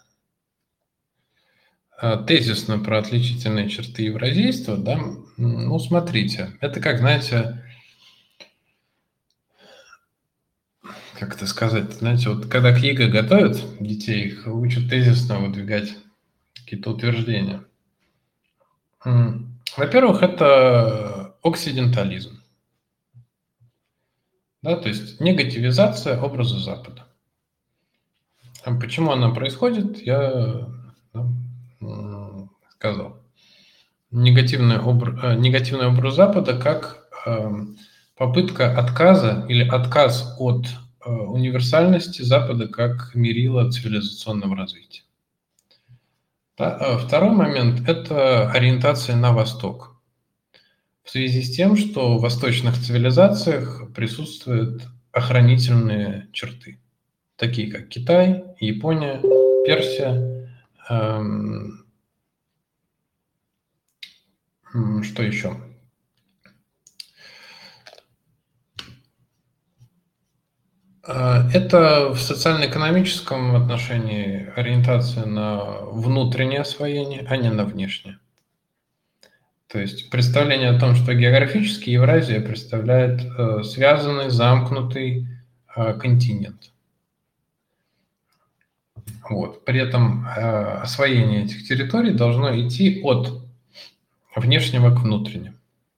тезисно про отличительные черты евразийства, да, ну, смотрите, это как, знаете, как это сказать, знаете, вот когда к ЕГЭ готовят детей, их учат тезисно выдвигать какие-то утверждения. Во-первых, это оксидентализм, да, то есть негативизация образа Запада. А почему она происходит, я да, сказал. Негативный образ, негативный образ Запада как э, попытка отказа или отказ от э, универсальности Запада как мерила цивилизационного развития. Да? Второй момент – это ориентация на Восток. В связи с тем, что в восточных цивилизациях присутствуют охранительные черты, такие как Китай, Япония, Персия, эм, что еще? Это в социально-экономическом отношении ориентация на внутреннее освоение, а не на внешнее. То есть представление о том, что географически Евразия представляет э, связанный, замкнутый э, континент. Вот. При этом э, освоение этих территорий должно идти от внешнего к внутреннему.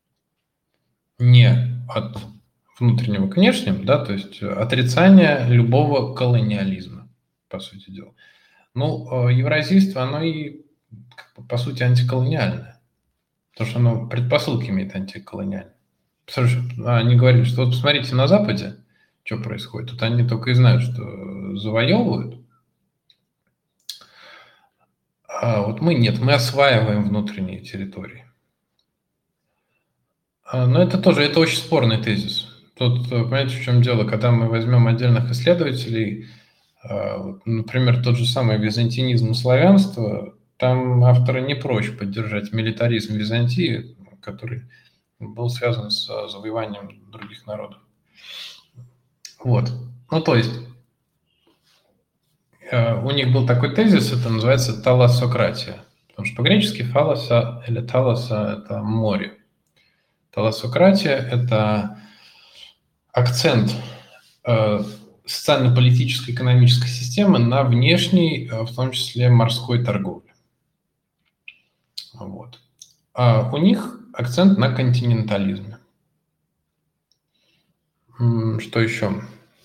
Не от внутреннего к внешнему, да, то есть отрицание любого колониализма, по сути дела. Ну, евразийство, оно и, по сути, антиколониальное, потому что оно предпосылки имеет антиколониальные. Потому что они говорили, что вот посмотрите на Западе, что происходит. Тут они только и знают, что завоевывают. А вот мы нет, мы осваиваем внутренние территории. Но это тоже, это очень спорный тезис. Тут, понимаете, в чем дело, когда мы возьмем отдельных исследователей, Например, тот же самый византинизм и славянство, там авторы не прочь поддержать милитаризм Византии, который был связан с завоеванием других народов. Вот. Ну, то есть, у них был такой тезис, это называется талассократия. Потому что по-гречески фалоса или талоса – это море. Талассократия – это акцент социально-политической экономической системы на внешней, в том числе морской торговле. Вот. А у них акцент на континентализме. Что еще?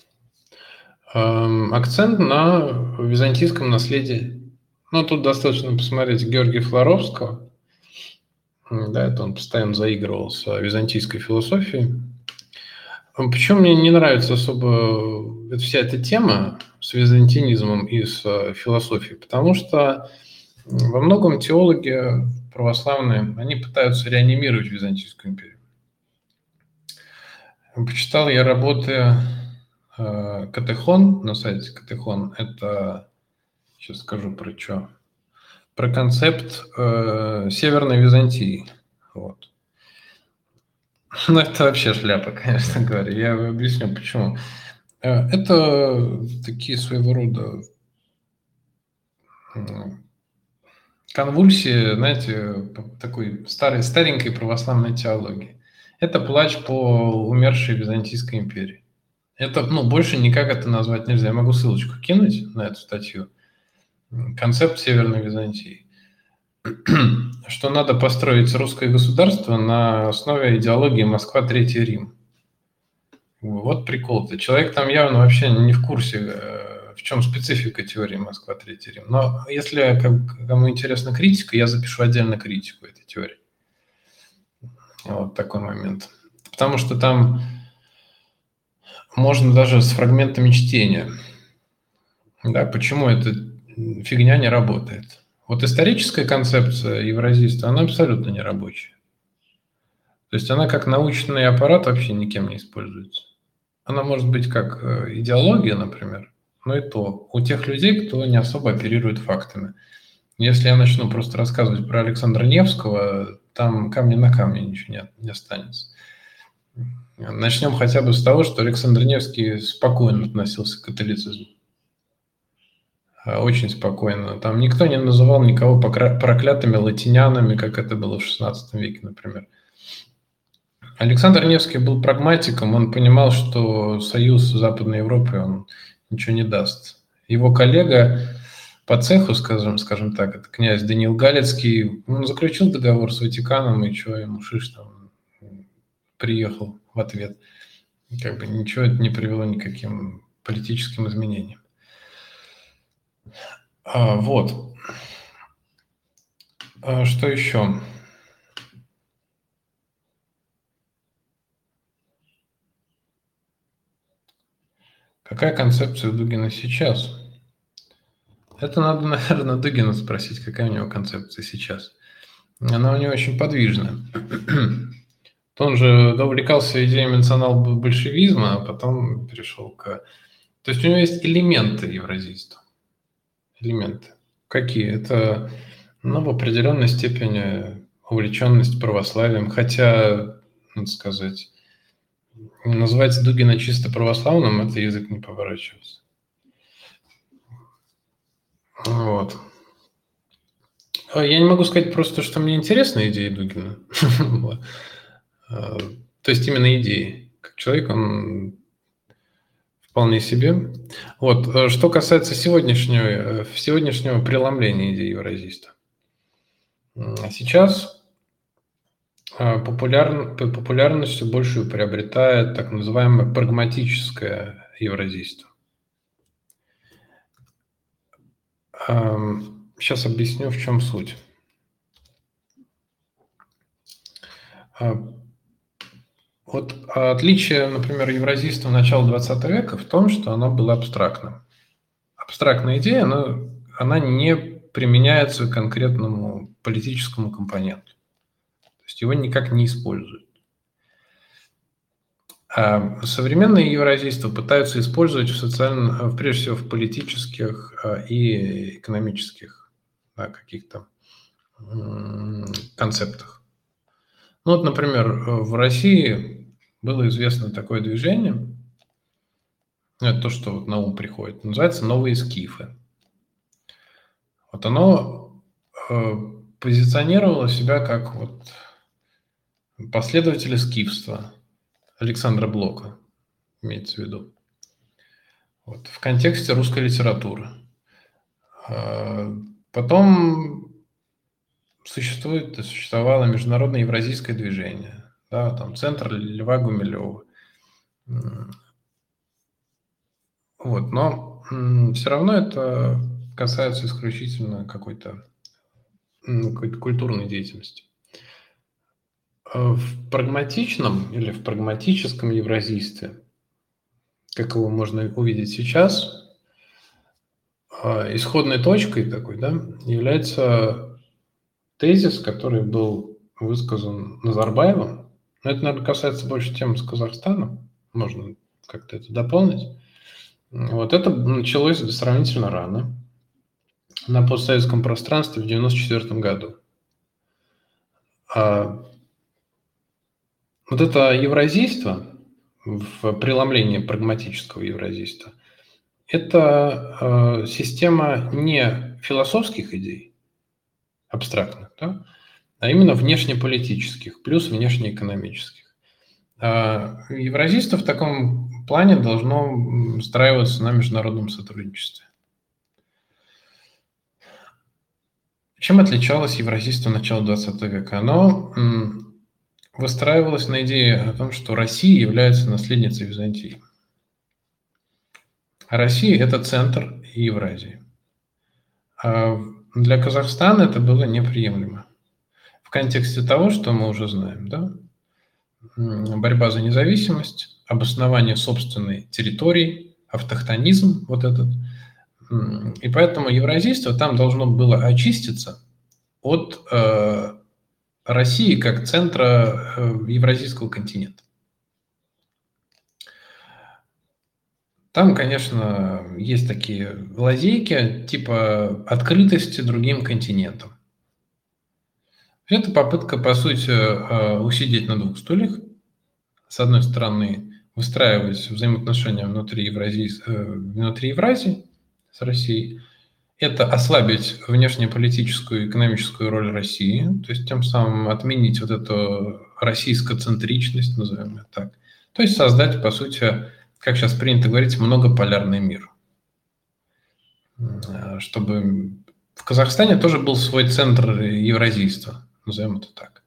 Акцент на византийском наследии. Ну, тут достаточно посмотреть Георгия Флоровского. Да, это он постоянно заигрывал с византийской философией. Почему мне не нравится особо вся эта тема с византинизмом и с философией? Потому что во многом теологи православные, они пытаются реанимировать Византийскую империю. Почитал я работы Катехон на сайте Катехон. Это, сейчас скажу про что, про концепт э, Северной Византии. Вот. Ну, это вообще шляпа, конечно говоря. Я объясню, почему. Это такие своего рода конвульсии, знаете, такой старой, старенькой православной теологии. Это плач по умершей Византийской империи. Это, ну, больше никак это назвать нельзя. Я могу ссылочку кинуть на эту статью. Концепт Северной Византии. Что надо построить русское государство на основе идеологии Москва, Третий Рим. Вот прикол-то. Человек там явно вообще не в курсе, в чем специфика теории Москва, Третий Рим. Но если кому интересна критика, я запишу отдельно критику этой теории. Вот такой момент. Потому что там можно даже с фрагментами чтения. Да, почему эта фигня не работает? Вот историческая концепция евразийства, она абсолютно не рабочая. То есть она как научный аппарат вообще никем не используется. Она может быть как идеология, например, но и то у тех людей, кто не особо оперирует фактами. Если я начну просто рассказывать про Александра Невского, там камня на камне ничего не, не останется. Начнем хотя бы с того, что Александр Невский спокойно относился к католицизму. Очень спокойно. Там никто не называл никого проклятыми латинянами, как это было в шестнадцатом веке, например. Александр Невский был прагматиком, он понимал, что союз с Западной Европой он ничего не даст. Его коллега по цеху, скажем, скажем так, это князь Даниил Галицкий, он заключил договор с Ватиканом, и что ему шиш там приехал в ответ. Как бы ничего это не привело ни к каким политическим изменениям. А, вот. А, что еще? Какая концепция у Дугина сейчас? Это надо, наверное, Дугина спросить, какая у него концепция сейчас. Она у него очень подвижная. Он же увлекался идеями национал-большевизма, а потом перешел к... То есть у него есть элементы евразийства. Элементы. Какие? Это, ну, в определенной степени увлеченность православием, хотя, надо сказать, назвать Дугина чисто православным, это язык не поворачивается. Вот. Я не могу сказать просто, что мне интересны идеи Дугина. То есть именно идеи. Как человек, он вполне себе. Вот. Что касается сегодняшнего, сегодняшнего преломления идеи евразийства. Сейчас популяр, популярностью большую приобретает так называемое прагматическое евразийство. Сейчас объясню, в чем суть. Вот отличие, например, евразийства начала двадцатого века в том, что оно было абстрактным. Абстрактная идея, она, она не применяется к конкретному политическому компоненту. То есть его никак не используют. А современные евразийства пытаются использовать в социально, прежде всего в политических и экономических, да, каких-то концептах. Ну вот, например, в России было известно такое движение, это то, что вот на ум приходит, называется «Новые скифы». Вот оно э, позиционировало себя как вот последователи скифства Александра Блока, имеется в виду. Вот, в контексте русской литературы. Э, потом существует, существовало международное евразийское движение, да, там центр Льва Гумилева. Вот, но м, все равно это касается исключительно какой-то, м, какой-то культурной деятельности. В прагматичном или в прагматическом евразийстве, как его можно увидеть сейчас, исходной точкой такой, да, является тезис, который был высказан Назарбаевым. Но это, наверное, касается больше темы с Казахстаном. Можно как-то это дополнить. Вот это началось сравнительно рано, на постсоветском пространстве в девяносто четвёртом году. А вот это евразийство, в преломлении прагматического евразийства, это э, система не философских идей, абстрактных, да, а именно внешнеполитических, плюс внешнеэкономических. А евразийство в таком плане должно встраиваться на международном сотрудничестве. Чем отличалось евразийство начала двадцатого века? Оно м, выстраивалось на идее о том, что Россия является наследницей Византии. А Россия – это центр Евразии. А для Казахстана это было неприемлемо. В контексте того, что мы уже знаем, да? Борьба за независимость, обоснование собственной территории, автохтонизм вот этот. И поэтому евразийство там должно было очиститься от э, России как центра э, евразийского континента. Там, конечно, есть такие лазейки, типа открытости другим континентам. Это попытка, по сути, усидеть на двух стульях. С одной стороны, выстраивать взаимоотношения внутри Евразии, внутри Евразии с Россией. Это ослабить внешнеполитическую и экономическую роль России, то есть тем самым отменить вот эту российско-центричность, назовем это так. То есть создать, по сути, как сейчас принято говорить, многополярный мир. Чтобы в Казахстане тоже был свой центр евразийства, назовем это так.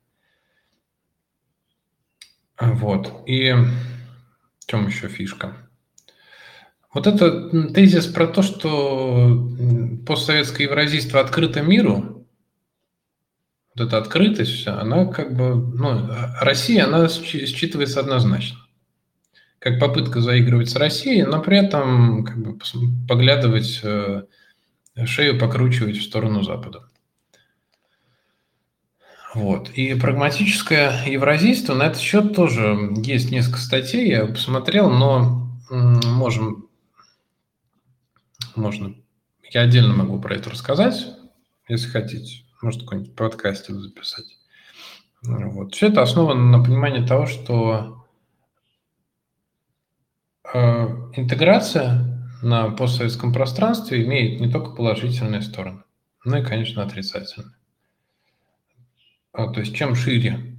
Вот. И в чем еще фишка? Вот это тезис про то, что постсоветское евразийство открыто миру, вот эта открытость вся, она как бы, ну, Россия, она считывается однозначно. Как попытка заигрывать с Россией, но при этом как бы поглядывать, шею покручивать в сторону Запада. Вот. И прагматическое евразийство, на этот счет тоже есть несколько статей, я посмотрел, но можем, можно, я отдельно могу про это рассказать, если хотите, может, какой-нибудь подкаст записать. Вот. Все это основано на понимании того, что э, интеграция на постсоветском пространстве имеет не только положительные стороны, но и, конечно, отрицательные. То есть чем шире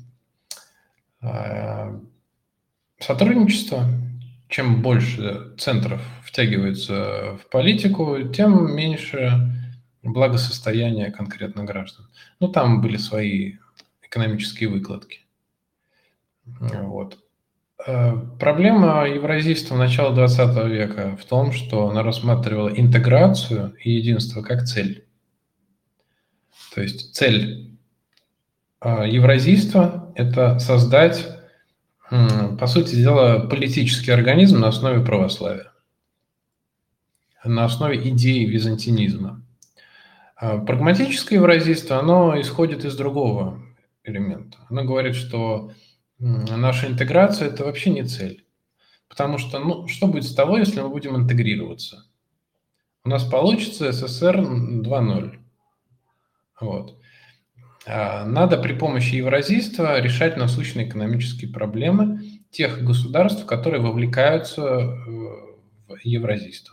сотрудничество, чем больше центров втягивается в политику, тем меньше благосостояние конкретно граждан. Ну, там были свои экономические выкладки. Вот. Проблема евразийства начала двадцатого века в том, что она рассматривала интеграцию и единство как цель. То есть цель евразийства – это создать, по сути дела, политический организм на основе православия, на основе идеи византинизма. Прагматическое евразийство, оно исходит из другого элемента. Оно говорит, что наша интеграция – это вообще не цель. Потому что, ну, что будет с того, если мы будем интегрироваться? У нас получится СССР два ноль. Вот. Надо при помощи евразийства решать насущные экономические проблемы тех государств, которые вовлекаются в евразийство.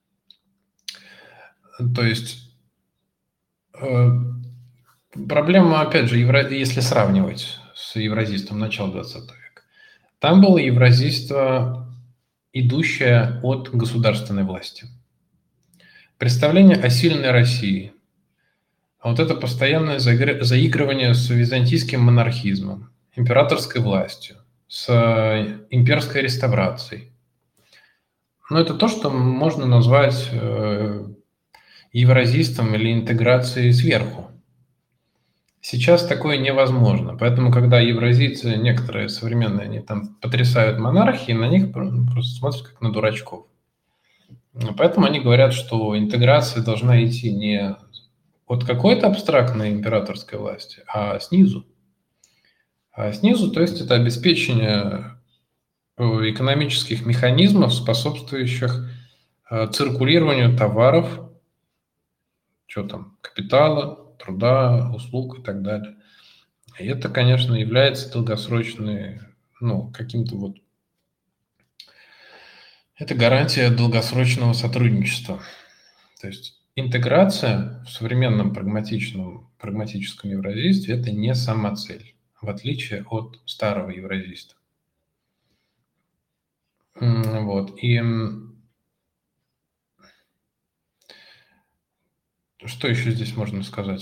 То есть проблема, опять же, евро... если сравнивать с евразийством начала двадцатого века, там было евразийство, идущее от государственной власти. Представление о сильной России. А вот это постоянное заигрывание с византийским монархизмом, императорской властью, с имперской реставрацией. Но это то, что можно назвать евразийством или интеграцией сверху. Сейчас такое невозможно. Поэтому, когда евразийцы, некоторые современные, они там потрясают монархии, на них просто смотрят как на дурачков. Поэтому они говорят, что интеграция должна идти не от какой-то абстрактной императорской власти, а снизу. А снизу, то есть это обеспечение экономических механизмов, способствующих циркулированию товаров, что там, капитала, труда, услуг и так далее. И это, конечно, является долгосрочной, ну, каким-то вот... Это гарантия долгосрочного сотрудничества. То есть интеграция в современном прагматичном, прагматическом евразийстве – это не самоцель, в отличие от старого евразийства. Вот. И что еще здесь можно сказать?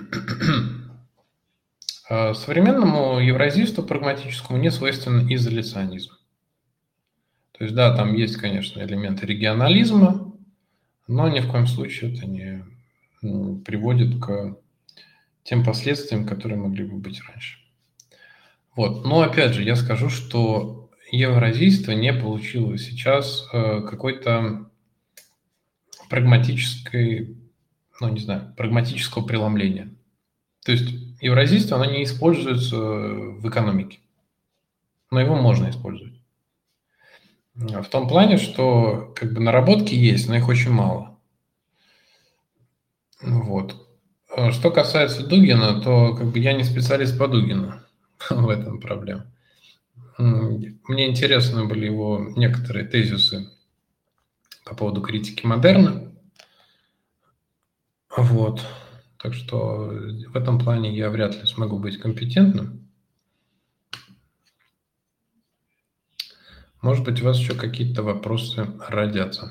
Современному евразийству прагматическому не свойственен изоляционизм. То есть, да, там есть, конечно, элементы регионализма, но ни в коем случае это не приводит к тем последствиям, которые могли бы быть раньше. Вот. Но, опять же, я скажу, что евразийство не получило сейчас какой-то прагматической, ну, не знаю, прагматического преломления. То есть евразийство, оно не используется в экономике, но его можно использовать. В том плане, что как бы наработки есть, но их очень мало. Вот. Что касается Дугина, то как бы я не специалист по Дугину, в этом проблема. Мне интересны были его некоторые тезисы по поводу критики модерна. Вот. Так что в этом плане я вряд ли смогу быть компетентным. Может быть, у вас еще какие-то вопросы родятся.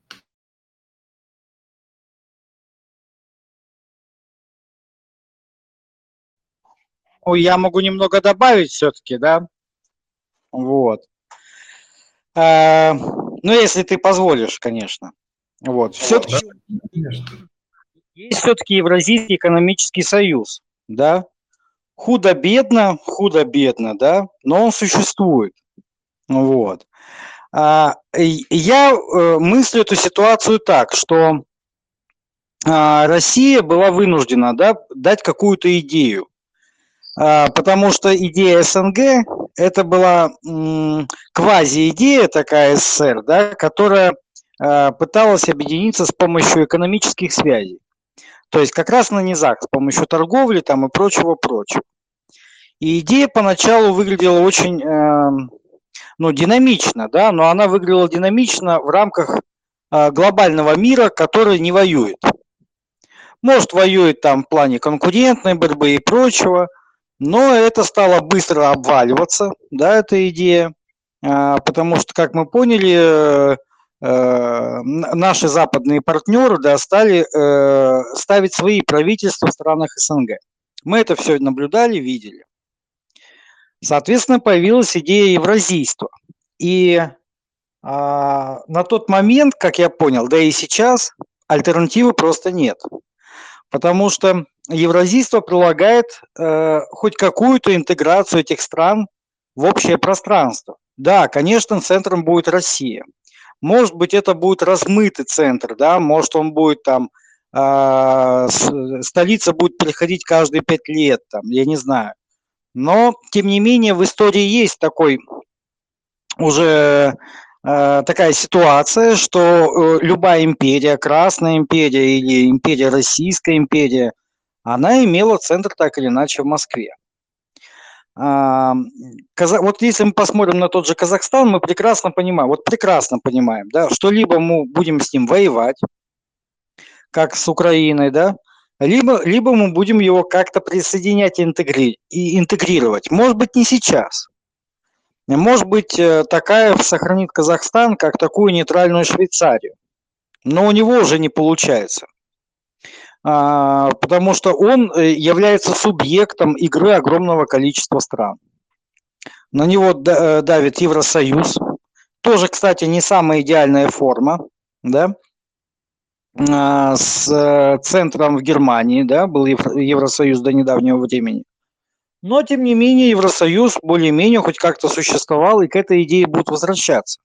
Ой, я могу немного добавить все-таки, да? Вот. А, ну, если ты позволишь, конечно. Вот. Все-таки Да, есть все-таки Евразийский экономический союз, да? Худо-бедно, худо-бедно, да? Но он существует. Вот. А, я э, мыслю эту ситуацию так, что а, Россия была вынуждена, да, дать какую-то идею. А, потому что идея СНГ это была м, квази-идея такая СССР, да, которая а, пыталась объединиться с помощью экономических связей. То есть как раз на низах, с помощью торговли там и прочего-прочего. И идея поначалу выглядела очень э, ну, динамично, да, но она выглядела динамично в рамках э, глобального мира, который не воюет. Может, воюет там в плане конкурентной борьбы и прочего, но это стало быстро обваливаться, да, эта идея, э, потому что, как мы поняли, э, э, наши западные партнеры, да, стали э, ставить свои правительства в странах СНГ. Мы это все наблюдали, видели. Соответственно, появилась идея евразийства. И а, на тот момент, как я понял, да и сейчас, альтернативы просто нет. Потому что евразийство предлагает э, хоть какую-то интеграцию этих стран в общее пространство. Да, конечно, центром будет Россия. Может быть, это будет размытый центр, да, может, он будет там, э, столица будет переходить каждые пять лет, там, я не знаю. Но, тем не менее, в истории есть такой уже э, такая ситуация, что э, любая империя, Красная империя или империя Российская империя, она имела центр так или иначе в Москве. А, Каза- Вот если мы посмотрим на тот же Казахстан, мы прекрасно понимаем, вот прекрасно понимаем, да, что либо мы будем с ним воевать, как с Украиной, да, либо, либо мы будем его как-то присоединять и, интегри- и интегрировать. Может быть, не сейчас. Может быть, э, Такаев сохранит Казахстан как такую нейтральную Швейцарию. Но у него уже не получается. А, Потому что он э, является субъектом игры огромного количества стран. На него да- э, давит Евросоюз. Тоже, кстати, не самая идеальная форма, да, а, с э, центром в Германии, да, был Евро- Евросоюз до недавнего времени. Но, тем не менее, Евросоюз более-менее хоть как-то существовал, и к этой идее будут возвращаться.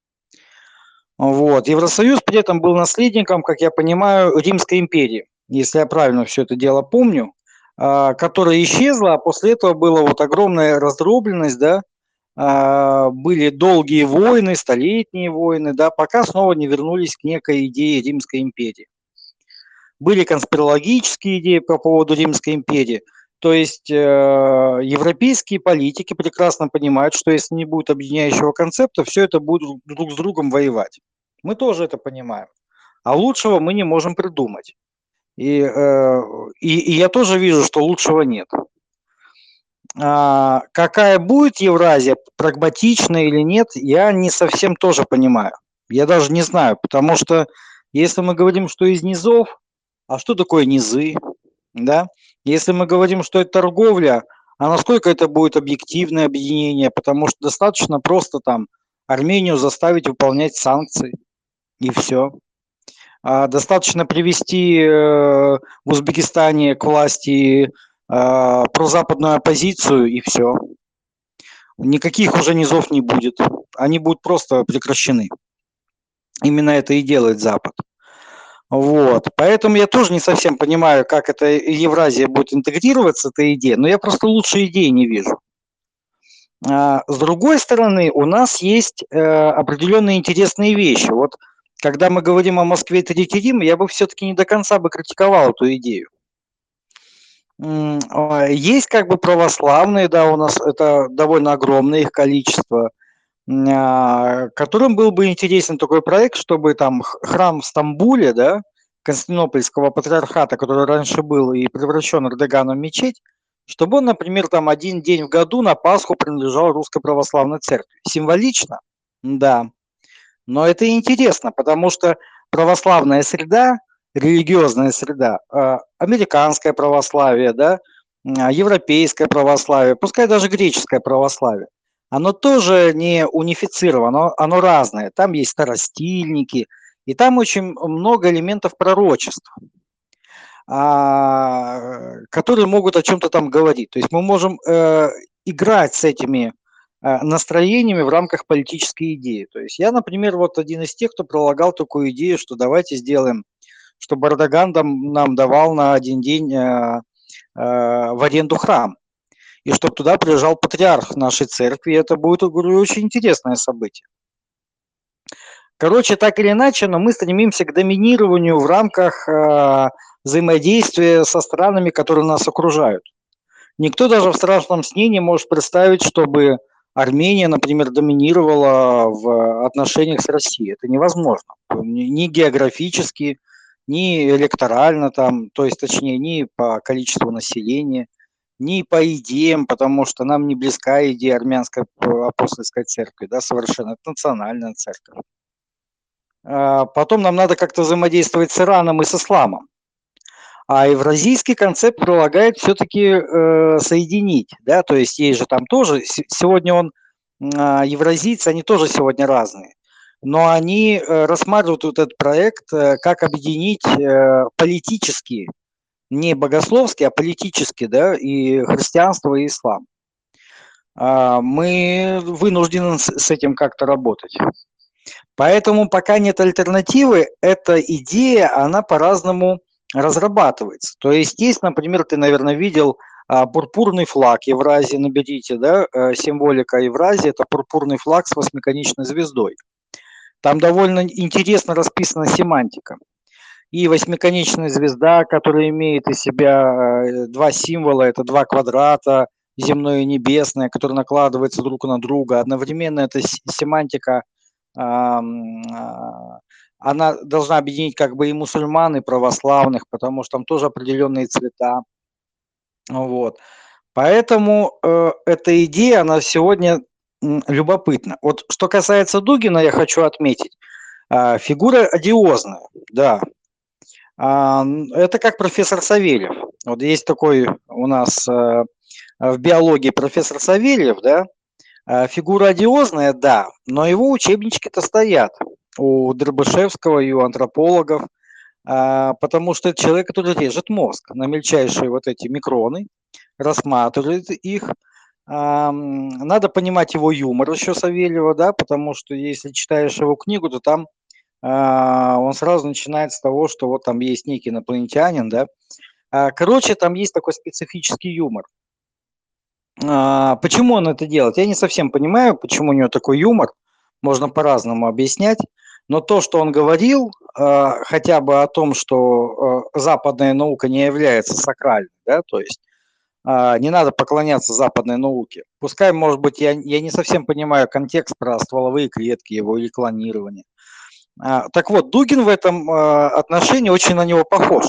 Вот. Евросоюз при этом был наследником, как я понимаю, Римской империи, если я правильно все это дело помню, а, которая исчезла, а после этого была вот огромная раздробленность, да, а, были долгие войны, столетние войны, да, пока снова не вернулись к некой идее Римской империи. Были конспирологические идеи по поводу Римской империи. То есть э, европейские политики прекрасно понимают, что если не будет объединяющего концепта, все это будет друг с другом воевать. Мы тоже это понимаем. А лучшего мы не можем придумать. И, э, и, и я тоже вижу, что лучшего нет. А, какая будет Евразия, прагматичная или нет, я не совсем тоже понимаю. Я даже не знаю, потому что если мы говорим, что из низов, а что такое низы, да? Если мы говорим, что это торговля, а насколько это будет объективное объединение, потому что достаточно просто там Армению заставить выполнять санкции, и все. А достаточно привести э, в Узбекистане к власти э, прозападную оппозицию, и все. Никаких уже низов не будет. Они будут просто прекращены. Именно это и делает Запад. Вот. Поэтому я тоже не совсем понимаю, как эта Евразия будет интегрироваться, эта идея, но я просто лучшей идеи не вижу. А, с другой стороны, у нас есть э, определенные интересные вещи. Вот когда мы говорим о Москве Третий Рим, я бы все-таки не до конца бы критиковал эту идею. М, а, Есть как бы православные, да, у нас это довольно огромное их количество, м, а, которым был бы интересен такой проект, чтобы там х- храм в Стамбуле, да, Константинопольского патриархата, который раньше был и превращен Эрдоганом в мечеть, чтобы он, например, там один день в году на Пасху принадлежал Русской Православной Церкви. Символично? Да. Но это интересно, потому что православная среда, религиозная среда, э, американское православие, да, а, европейское православие, пускай даже греческое православие, оно тоже не унифицировано, оно, оно разное. Там есть старостильники, и там очень много элементов пророчества, а, которые могут о чем-то там говорить. То есть мы можем э, играть с этими э, настроениями в рамках политической идеи. То есть я, например, вот один из тех, кто пролагал такую идею, что давайте сделаем, чтобы Эрдоган там нам давал на один день э, э, в аренду храм, и чтобы туда приезжал патриарх нашей церкви. Это будет, говорю, очень интересное событие. Короче, так или иначе, но мы стремимся к доминированию в рамках э, взаимодействия со странами, которые нас окружают. Никто даже в страшном сне не может представить, чтобы Армения, например, доминировала в отношениях с Россией. Это невозможно. Ни ни географически, ни электорально, там, то есть, точнее, ни по количеству населения, ни по идеям, потому что нам не близка идея армянской апостольской церкви, да, совершенно. Это национальная церковь. А потом нам надо как-то взаимодействовать с Ираном и с исламом. А евразийский концепт предлагает все-таки э, соединить, да, то есть есть же там тоже, сегодня он, а, евразийцы, они тоже сегодня разные, но они э, рассматривают вот этот проект, э, как объединить э, политически, не богословски, а политически, да, и христианство, и ислам. А, мы вынуждены с с этим как-то работать. Поэтому пока нет альтернативы, эта идея, она по-разному разрабатывается. То есть есть, например, ты, наверное, видел а, пурпурный флаг Евразии, наберите, да, э, символика Евразии – это пурпурный флаг с восьмиконечной звездой. Там довольно интересно расписана семантика. И восьмиконечная звезда, которая имеет из себя э, два символа, это два квадрата, земное и небесное, которые накладываются друг на друга. Одновременно эта с- семантика, ам, а, она должна объединить как бы и мусульман, и православных, потому что там тоже определенные цвета. Вот. Поэтому э, эта идея, она сегодня м, любопытна. Вот что касается Дугина, я хочу отметить, а, фигура одиозная, да. А, н- это как профессор Савельев. Вот есть такой у нас э, в биологии профессор Савельев, да. А, фигура одиозная, да, но его учебнички-то стоят у Дробышевского и у антропологов, а, потому что это человек, который режет мозг на мельчайшие вот эти микроны, рассматривает их. Ам, надо понимать его юмор еще Савельева, да, потому что если читаешь его книгу, то там а, он сразу начинает с того, что вот там есть некий инопланетянин, да. А, Короче, там есть такой специфический юмор. А, Почему он это делает? Я не совсем понимаю, почему у него такой юмор. Можно по-разному объяснять. Но то, что он говорил, а, хотя бы о том, что а, западная наука не является сакральной, да, то есть а, не надо поклоняться западной науке. Пускай, может быть, я, я не совсем понимаю контекст про стволовые клетки его или клонирование. А, Так вот, Дугин в этом а, отношении очень на него похож.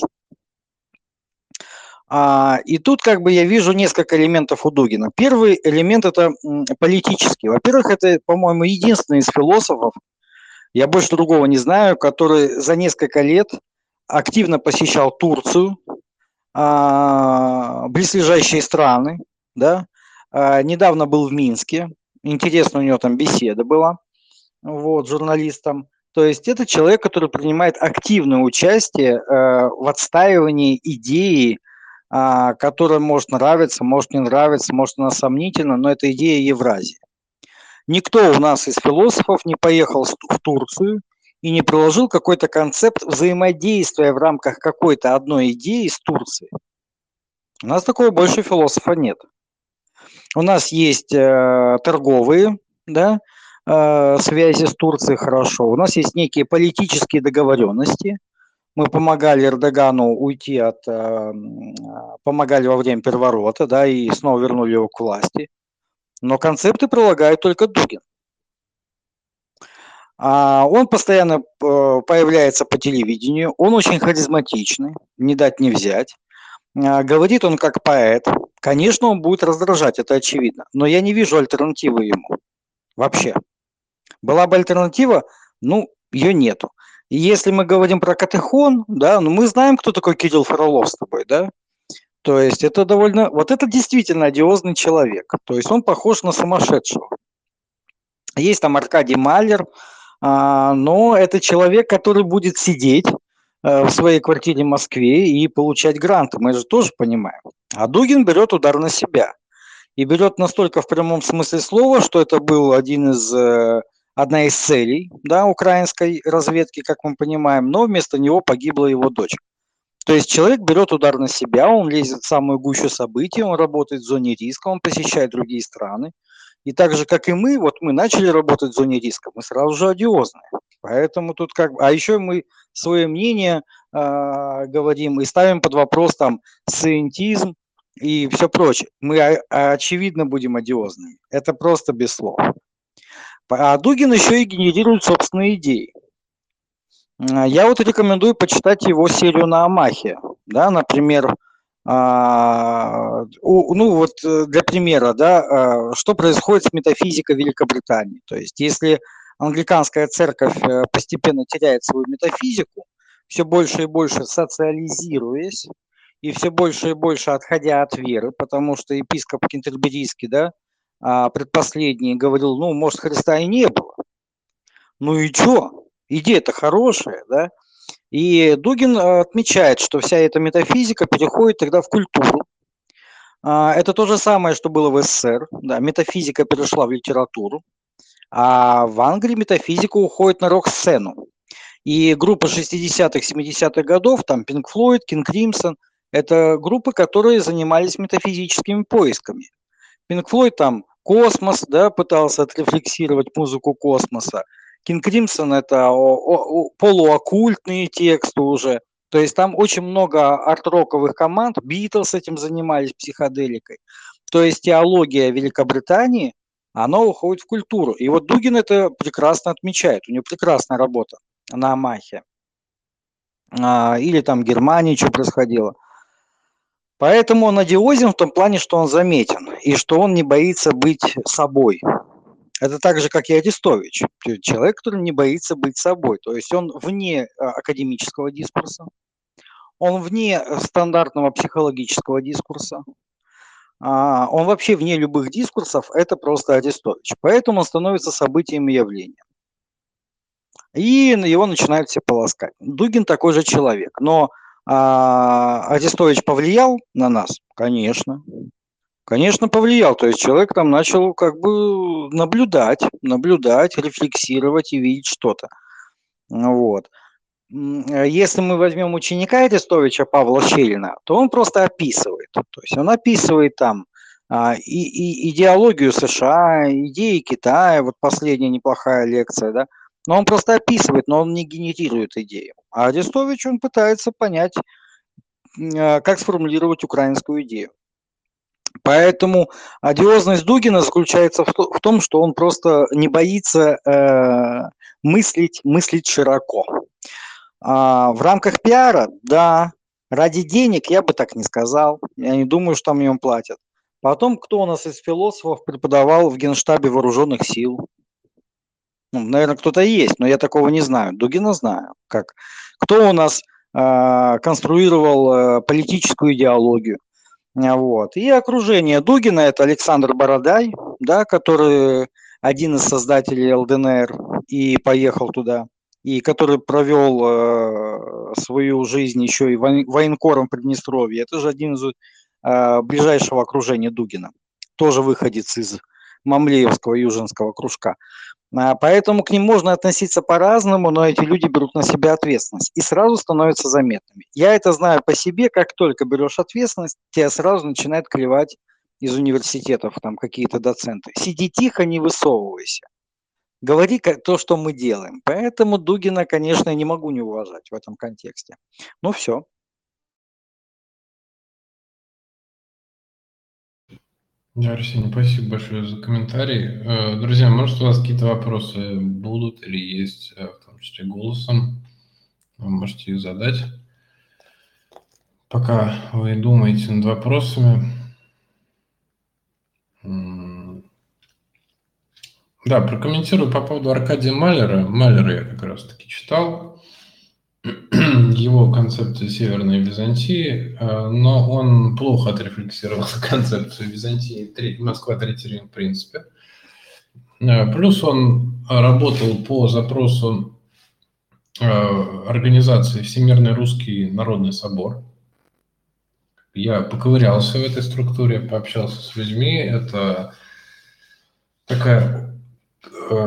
А, И тут как бы я вижу несколько элементов у Дугина. Первый элемент это м, политический. Во-первых, это, по-моему, единственный из философов, я больше другого не знаю, который за несколько лет активно посещал Турцию, а, близлежащие страны, да. А, Недавно был в Минске, интересно у него там беседа была, вот, с журналистом. То есть это человек, который принимает активное участие э, в отстаивании идеи, а, которая может нравиться, может не нравиться, может она сомнительна, но это идея Евразии. Никто у нас из философов не поехал в Турцию и не приложил какой-то концепт взаимодействия в рамках какой-то одной идеи с Турцией. У нас такого больше философа нет. У нас есть э, торговые, да, э, связи с Турцией хорошо. У нас есть некие политические договоренности. Мы помогали Эрдогану уйти от, э, помогали во время переворота, да, и снова вернули его к власти. Но концепты прилагает только Дугин. А он постоянно э, появляется по телевидению, он очень харизматичный, не дать не взять. А, Говорит он как поэт. Конечно, он будет раздражать, это очевидно. Но я не вижу альтернативы ему вообще. Была бы альтернатива, ну, ее нету. И если мы говорим про Катехон, да, ну мы знаем, кто такой Кирилл Фролов с тобой, да? То есть это довольно... Вот это действительно одиозный человек. То есть он похож на сумасшедшего. Есть там Аркадий Малер, а, но это человек, который будет сидеть э, в своей квартире в Москве и получать гранты. Мы же тоже понимаем. А Дугин берет удар на себя. И берет настолько в прямом смысле слова, что это был один из, э, одна из целей, да, украинской разведки, как мы понимаем, но вместо него погибла его дочь. То есть человек берет удар на себя, он лезет в самую гущу событий, он работает в зоне риска, он посещает другие страны. И так же, как и мы, вот мы начали работать в зоне риска, мы сразу же одиозные. Поэтому тут как бы... А еще мы свое мнение э, говорим и ставим под вопрос там сциентизм и все прочее. Мы о- очевидно будем одиозными. Это просто без слов. А Дугин еще и генерирует собственные идеи. А, Я вот рекомендую почитать его серию на Амахе. Да, например, а, у- ну вот э, для примера, да, а, что происходит с метафизикой Великобритании. То есть если англиканская церковь э, постепенно теряет свою метафизику, все больше и больше социализируясь, и все больше и больше отходя от веры, потому что епископ Кентерберийский, да, а, предпоследний говорил, ну, может, Христа и не было. Ну и чё? Идея-то хорошая, да? И Дугин э, отмечает, что вся эта метафизика переходит тогда в культуру. А, Это то же самое, что было в СССР. Да, метафизика перешла в литературу, а в Англии метафизика уходит на рок-сцену. И группа шестидесятых, семидесятых годов, там Pink Floyd, King Crimson, это группы, которые занимались метафизическими поисками. Pink Floyd там космос, да, пытался отрефлексировать музыку космоса. Кинг Кримсон – это полуоккультные тексты уже. То есть там очень много арт-роковых команд. Битлз этим занимались, психоделикой. То есть теология Великобритании, она уходит в культуру. И вот Дугин это прекрасно отмечает. У него прекрасная работа на Амахе. А, или там в Германии что происходило. Поэтому он одиозен в том плане, что он заметен. И что он не боится быть собой. Это так же, как и Арестович. Человек, который не боится быть собой. То есть он вне академического дискурса. Он вне стандартного психологического дискурса. Он вообще вне любых дискурсов, это просто Арестович. Поэтому он становится событием и явлением. И его начинают все полоскать. Дугин такой же человек. Но а, Арестович повлиял на нас? Конечно. Конечно, повлиял. То есть человек там начал как бы наблюдать, наблюдать, рефлексировать и видеть что-то. Вот. Если мы возьмем ученика Арестовича Павла Щелина, то он просто описывает. То есть он описывает там а, и, и идеологию США, идеи Китая, вот последняя неплохая лекция, да. Но он просто описывает, но он не генерирует идею. А Арестович, он пытается понять, как сформулировать украинскую идею. Поэтому одиозность Дугина заключается в том, что он просто не боится э, мыслить, мыслить широко. А в рамках пиара, да, ради денег я бы так не сказал. Я не думаю, что там ему платят. Потом, кто у нас из философов преподавал в Генштабе Вооруженных сил? Ну, наверное, кто-то есть, но я такого не знаю. Дугина знаю. Как? Кто у нас э, конструировал э, политическую идеологию? Вот. И окружение Дугина – это Александр Бородай, да, который один из создателей ЛДНР и поехал туда, и который провел э, свою жизнь еще и военкором в Приднестровье. Это же один из э, ближайшего окружения Дугина, тоже выходец из Мамлеевского южинского кружка. Поэтому к ним можно относиться по-разному, но эти люди берут на себя ответственность и сразу становятся заметными. Я это знаю по себе, как только берешь ответственность, тебя сразу начинает клевать из университетов там какие-то доценты. Сиди тихо, не высовывайся. Говори то, что мы делаем. Поэтому Дугина, конечно, я не могу не уважать в этом контексте. Ну все. Да, Арсений, спасибо большое за комментарий. Друзья, может, у вас какие-то вопросы будут или есть, в том числе голосом? Вы можете их задать. Пока вы думаете над вопросами. Да, прокомментирую по поводу Аркадия Малера. Малера я как раз-таки читал. Его концепция Северной Византии, но он плохо отрефлексировал концепцию Византии, Москва Третий Рим, в принципе. Плюс он работал по запросу организации Всемирный Русский Народный Собор. Я поковырялся в этой структуре, пообщался с людьми. Это такая э,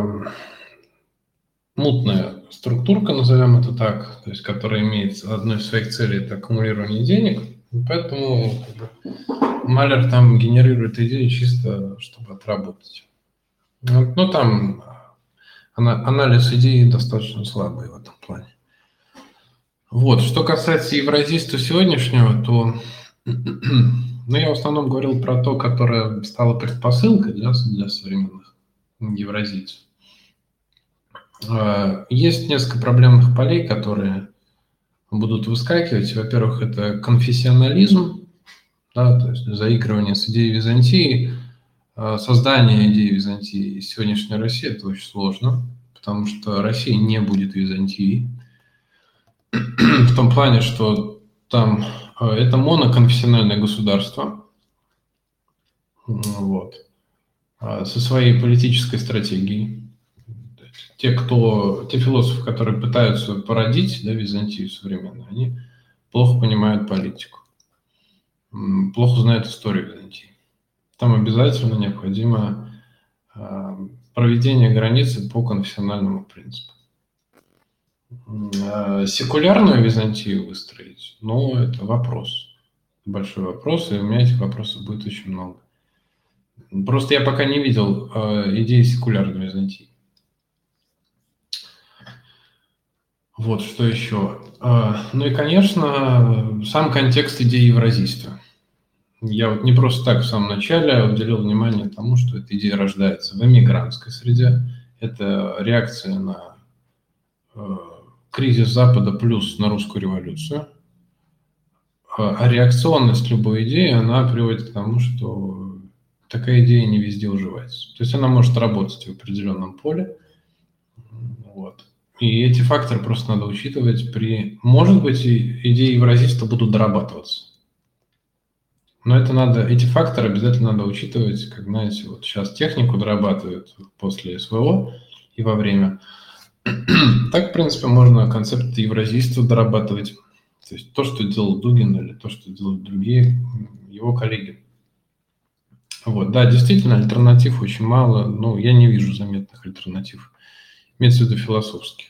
мутная структурка, назовем это так, то есть, которая имеет одной из своих целей – это аккумулирование денег. Поэтому как бы, Малер там генерирует идеи чисто, чтобы отработать. Ну, там анализ идей достаточно слабый в этом плане. Вот. Что касается евразийства сегодняшнего, то ну, я в основном говорил про то, которое стало предпосылкой для, для современных евразийцев. Есть несколько проблемных полей, которые будут выскакивать. Во-первых, это конфессионализм, да, то есть заигрывание с идеей Византии. Создание идеи Византии из сегодняшней России – это очень сложно, потому что Россия не будет Византией. В том плане, что там это моноконфессиональное государство, вот, со своей политической стратегией. Те, кто, те философы, которые пытаются породить, да, Византию современную, они плохо понимают политику, плохо знают историю Византии. Там обязательно необходимо проведение границы по конфессиональному принципу. Секулярную Византию выстроить, ну, это вопрос, большой вопрос, и у меня этих вопросов будет очень много. Просто я пока не видел идеи секулярной Византии. Вот, что еще? Ну и, конечно, сам контекст идеи евразийства. Я вот не просто так в самом начале уделил внимание тому, что эта идея рождается в эмигрантской среде. Это реакция на э, кризис Запада плюс на русскую революцию. А реакционность любой идеи, она приводит к тому, что такая идея не везде уживается. То есть она может работать в определенном поле. Вот. И эти факторы просто надо учитывать при... Может быть, идеи евразиста будут дорабатываться. Но это надо, эти факторы обязательно надо учитывать, как, знаете, вот сейчас технику дорабатывают после СВО и во время. Так, в принципе, можно концепт евразийства дорабатывать. То есть то, что делал Дугин или то, что делают другие его коллеги. Вот, да, действительно, альтернатив очень мало. Ну, я не вижу заметных альтернатив. Имеется в виду философских.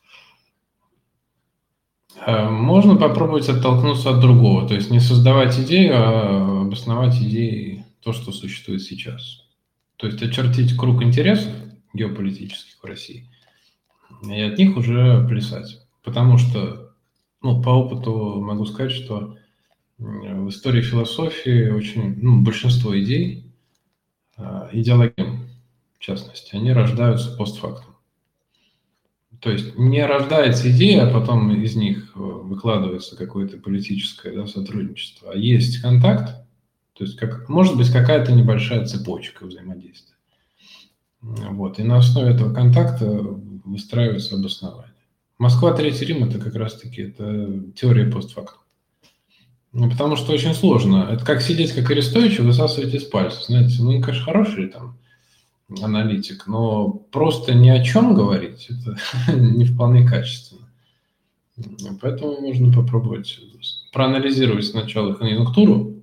Можно попробовать оттолкнуться от другого, то есть не создавать идею, а обосновать идеи то, что существует сейчас. То есть очертить круг интересов геополитических в России и от них уже плясать. Потому что, ну, по опыту могу сказать, что в истории философии очень, ну, большинство идей, идеологем в частности, они рождаются постфактум. То есть не рождается идея, а потом из них выкладывается какое-то политическое, да, сотрудничество. А есть контакт, то есть как, может быть какая-то небольшая цепочка взаимодействия. Вот. И на основе этого контакта выстраивается обоснование. Москва, Третий Рим – это как раз-таки это теория постфактум. Потому что очень сложно. Это как сидеть, как Арестович, и высасывать из пальца. Знаете, ну, он, конечно, хороший там аналитик, но просто ни о чем говорить, это не вполне качественно. Поэтому можно попробовать проанализировать сначала конъюнктуру,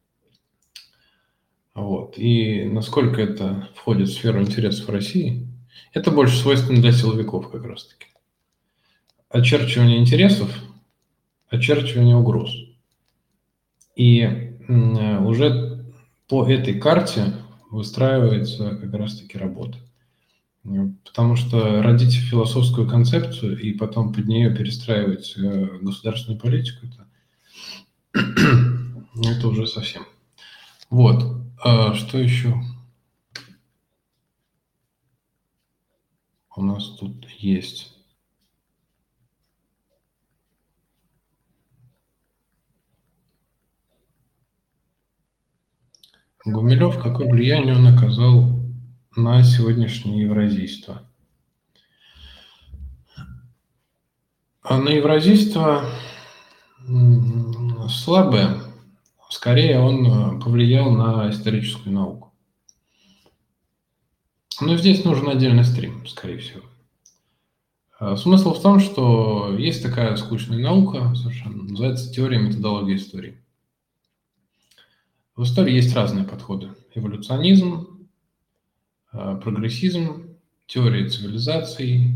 вот, и насколько это входит в сферу интересов России. Это больше свойственно для силовиков как раз-таки. Очерчивание интересов, очерчивание угроз. И уже по этой карте выстраивается как раз-таки работа. Потому что родить философскую концепцию и потом под нее перестраивать государственную политику, это, это уже совсем. Вот. А что еще у нас тут есть? Гумилев, какое влияние он оказал на сегодняшнее евразийство? А на евразийство слабое. Скорее, он повлиял на историческую науку. Но здесь нужен отдельный стрим, скорее всего. Смысл в том, что есть такая скучная наука, совершенно, называется теория методологии истории. В истории есть разные подходы. Эволюционизм, прогрессизм, теория цивилизаций,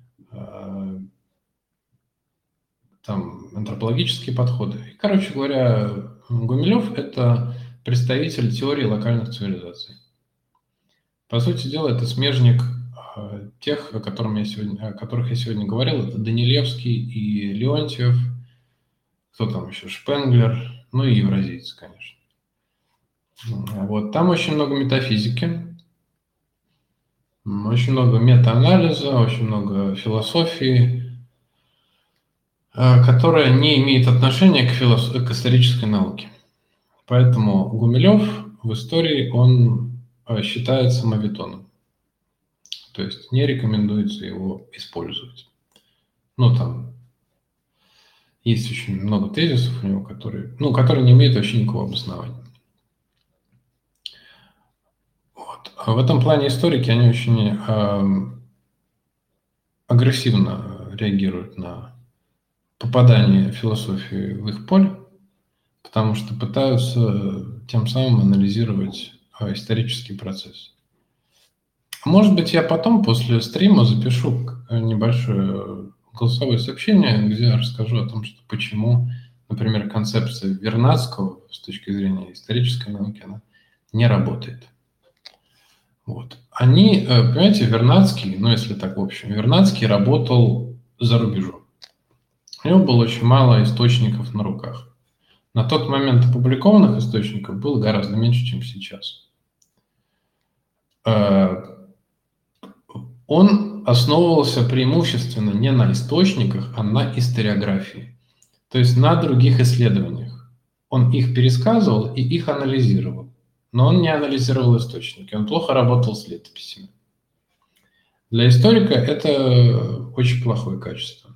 там антропологические подходы. И, короче говоря, Гумилев – это представитель теории локальных цивилизаций. По сути дела, это смежник тех, о, котором я сегодня, о которых я сегодня говорил. Это Данилевский и Леонтьев, кто там еще, Шпенглер, ну и евразийцы, конечно. Вот. Там очень много метафизики, очень много метаанализа, очень много философии, которая не имеет отношения к, философ... к исторической науке. Поэтому Гумилев в истории, он считается моветоном. То есть не рекомендуется его использовать. Ну, там есть очень много тезисов у него, которые, ну, которые не имеют вообще никакого обоснования. Вот. А в этом плане историки, они очень э, агрессивно реагируют на попадание философии в их поле, потому что пытаются тем самым анализировать э, исторический процесс. Может быть, я потом после стрима запишу небольшое голосовое сообщение, где я расскажу о том, что почему, например, концепция Вернадского с точки зрения исторической науки, она не работает. Вот. Они, понимаете, Вернадский, ну если так в общем, Вернадский работал за рубежом. у него было очень мало источников на руках. На тот момент опубликованных источников было гораздо меньше, чем сейчас. Он основывался преимущественно не на источниках, а на историографии, то есть на других исследованиях. Он их пересказывал и их анализировал, но он не анализировал источники, он плохо работал с летописями. Для историка это очень плохое качество.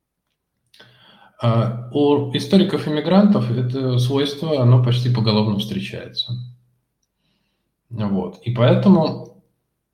А у историков-иммигрантов это свойство, оно почти поголовно встречается. Вот. И поэтому,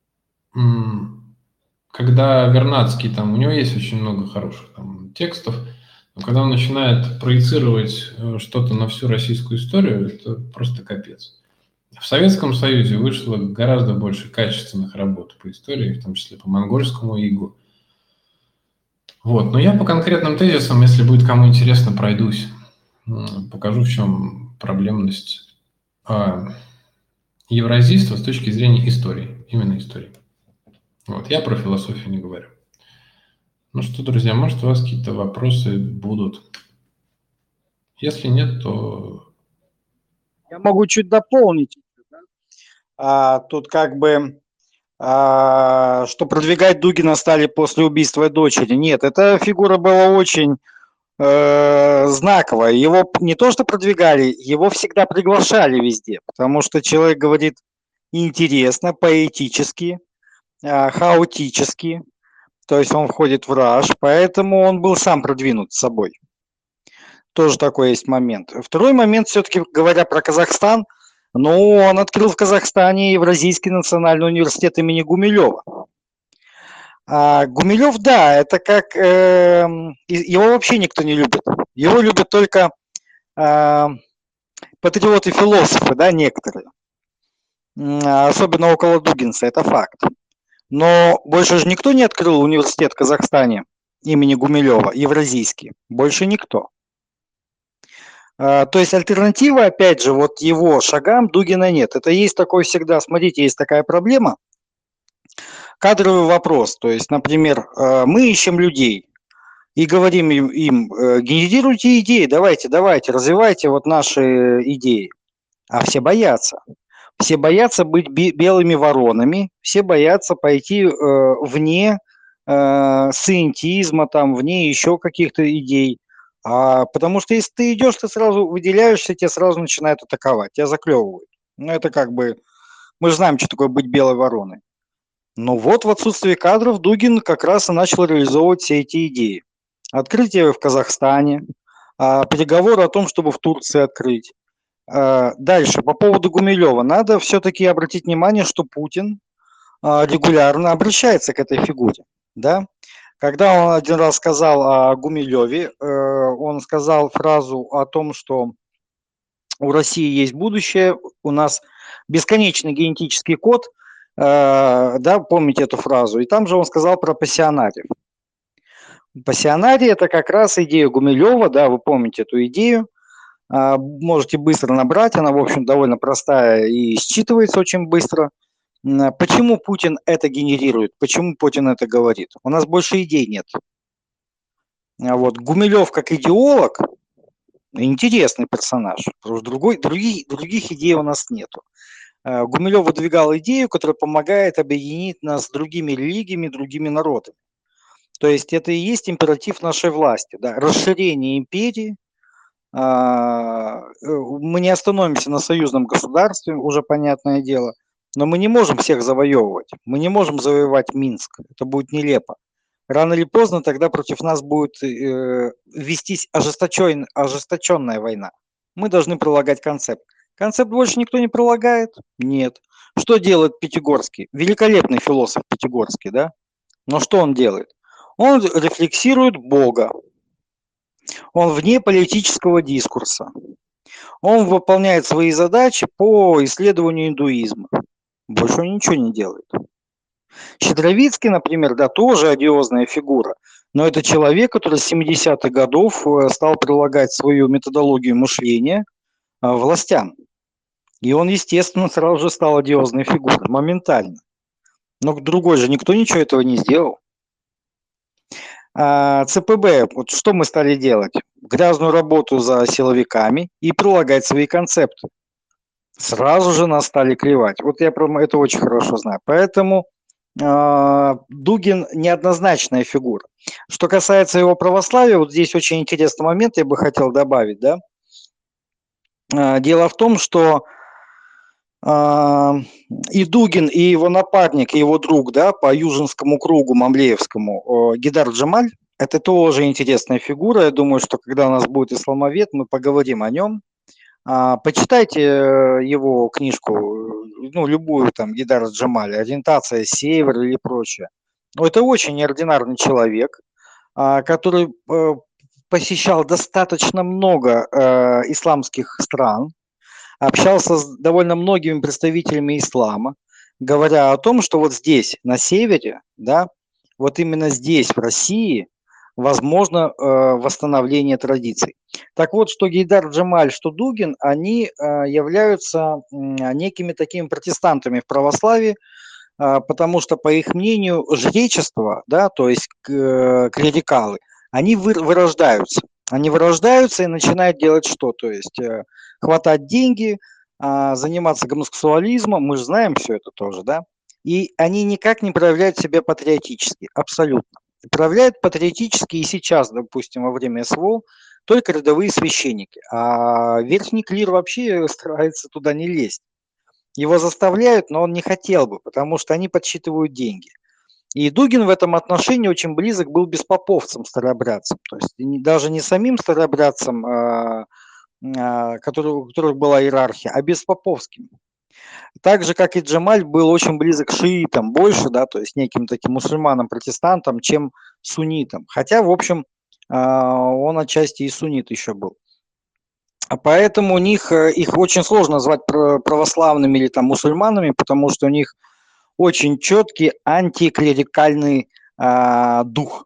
когда Вернадский, там, у него есть очень много хороших там, текстов, но когда он начинает проецировать что-то на всю российскую историю, это просто капец. В Советском Союзе вышло гораздо больше качественных работ по истории, в том числе по монгольскому игу. Вот. Но я по конкретным тезисам, если будет кому интересно, пройдусь, покажу, в чем проблемность евразийства с точки зрения истории, именно истории. Вот. Я про философию не говорю. Ну что, друзья, может, у вас какие-то вопросы будут? Если нет, то... Я могу чуть дополнить. А, тут как бы... что продвигать Дугина стали после убийства дочери. Нет, эта фигура была очень э, знаковая. Его не то что продвигали, его всегда приглашали везде, потому что человек говорит интересно, поэтически, э, хаотически, то есть он входит в раж, поэтому он был сам продвинут с собой. Тоже такой есть момент. Второй момент, все-таки говоря про Казахстан, ну, он открыл в Казахстане Евразийский национальный университет имени Гумилева. А Гумилев, да, это как... Э, его вообще никто не любит. Его любят только э, патриоты-философы, да, некоторые. Особенно около Дугинца, это факт. Но больше же никто не открыл университет в Казахстане имени Гумилева, евразийский. Больше никто. То есть альтернативы, опять же, вот его шагам Дугина нет. Это есть такой всегда, смотрите, есть такая проблема. Кадровый вопрос. То есть, например, мы ищем людей и говорим им, им генерируйте идеи, давайте, давайте, развивайте вот наши идеи. А все боятся. Все боятся быть белыми воронами, все боятся пойти вне сcientизма, там, вне еще каких-то идей. А, потому что если ты идешь, ты сразу выделяешься, тебя сразу начинают атаковать, тебя заклевывают. Ну, это как бы... Мы же знаем, что такое быть белой вороной. Но вот в отсутствии кадров Дугин как раз и начал реализовывать все эти идеи. Открытие в Казахстане, переговоры о том, чтобы в Турции открыть. Дальше, по поводу Гумилева. Надо все-таки обратить внимание, что Путин регулярно обращается к этой фигуре. Да? Когда он один раз сказал о Гумилеве, он сказал фразу о том, что у России есть будущее, у нас бесконечный генетический код, да, помните эту фразу, и там же он сказал про пассионариев. Пассионарий – это как раз идея Гумилева, да, вы помните эту идею, можете быстро набрать, она, в общем, довольно простая и считывается очень быстро. Почему Путин это генерирует? Почему Путин это говорит? У нас больше идей нет. Вот. Гумилев как идеолог интересный персонаж, потому что другой, других, других идей у нас нету. Гумилев выдвигал идею, которая помогает объединить нас с другими религиями, другими народами. То есть это и есть императив нашей власти, да, расширение империи. Мы не остановимся на союзном государстве, уже понятное дело. Но мы не можем всех завоевывать. Мы не можем завоевать Минск. Это будет нелепо. Рано или поздно тогда против нас будет э, вестись ожесточен, ожесточенная война. Мы должны прилагать концепт. Концепт больше никто не прилагает? Нет. Что делает Пятигорский? Великолепный философ Пятигорский, да? Но что он делает? Он рефлексирует Бога. Он вне политического дискурса. Он выполняет свои задачи по исследованию индуизма. Больше он ничего не делает. Щедровицкий, например, да, тоже одиозная фигура, но это человек, который с семидесятых годов стал прилагать свою методологию мышления властям. И он, естественно, сразу же стал одиозной фигурой, моментально. Но другой же никто ничего этого не сделал. А, ЦПБ, вот что мы стали делать? Грязную работу за силовиками и прилагать свои концепты. Сразу же нас стали клевать. Вот я про это очень хорошо знаю. Поэтому э, Дугин неоднозначная фигура. Что касается его православия, вот здесь очень интересный момент я бы хотел добавить. Да? Э, дело в том, что э, и Дугин, и его напарник, и его друг, да, по Южинскому кругу Мамлеевскому, э, Гидар Джамаль, это тоже интересная фигура. Я думаю, что когда у нас будет исламовед, мы поговорим о нем. А, почитайте э, его книжку, э, ну, любую там Гидара Джамаля, «Ориентация север» или прочее. Ну, это очень неординарный человек, а, который э, посещал достаточно много э, исламских стран, общался с довольно многими представителями ислама, говоря о том, что вот здесь, на севере, да, вот именно здесь, в России, возможно э, восстановление традиций. Так вот, что Гейдар Джамаль, что Дугин, они э, являются м, некими такими протестантами в православии, э, потому что, по их мнению, жречество, да, то есть э, клерикалы, они вы- вырождаются. Они вырождаются и начинают делать что? То есть э, хватать деньги, а, заниматься гомосексуализмом, мы же знаем все это тоже, да? И они никак не проявляют себя патриотически, абсолютно. Проявляют патриотически и сейчас, допустим, во время СВО, только рядовые священники. А верхний клир вообще старается туда не лезть. Его заставляют, но он не хотел бы, потому что они подсчитывают деньги. И Дугин в этом отношении очень близок был беспоповцем старообрядцем. То есть даже не самим старообрядцем, а, а, который, у которых была иерархия, а беспоповским. Так же, как и Джамаль был очень близок к шиитам, больше, да, то есть неким таким мусульманам-протестантам, чем суннитам. Хотя, в общем, а, он отчасти и суннит еще был. А поэтому у них, э, их очень сложно назвать православными или там мусульманами, потому что у них очень четкий антиклерикальный а, дух.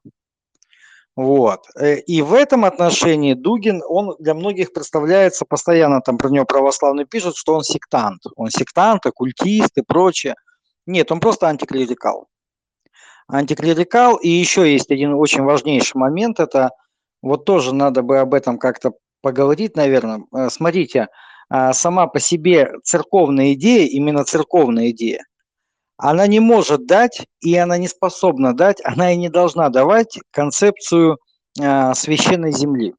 Вот. Э, И в этом отношении Дугин, он для многих представляется, постоянно там про него православные пишут, что он сектант. Он сектант, оккультист и прочее. Нет, он просто антиклерикал. Антиклерикал. И еще есть один очень важнейший момент, это вот тоже надо бы об этом как-то поговорить, наверное. Э, Смотрите, а, сама по себе церковная идея, именно церковная идея, она не может дать, и она не способна дать, она и не должна давать концепцию а, священной земли.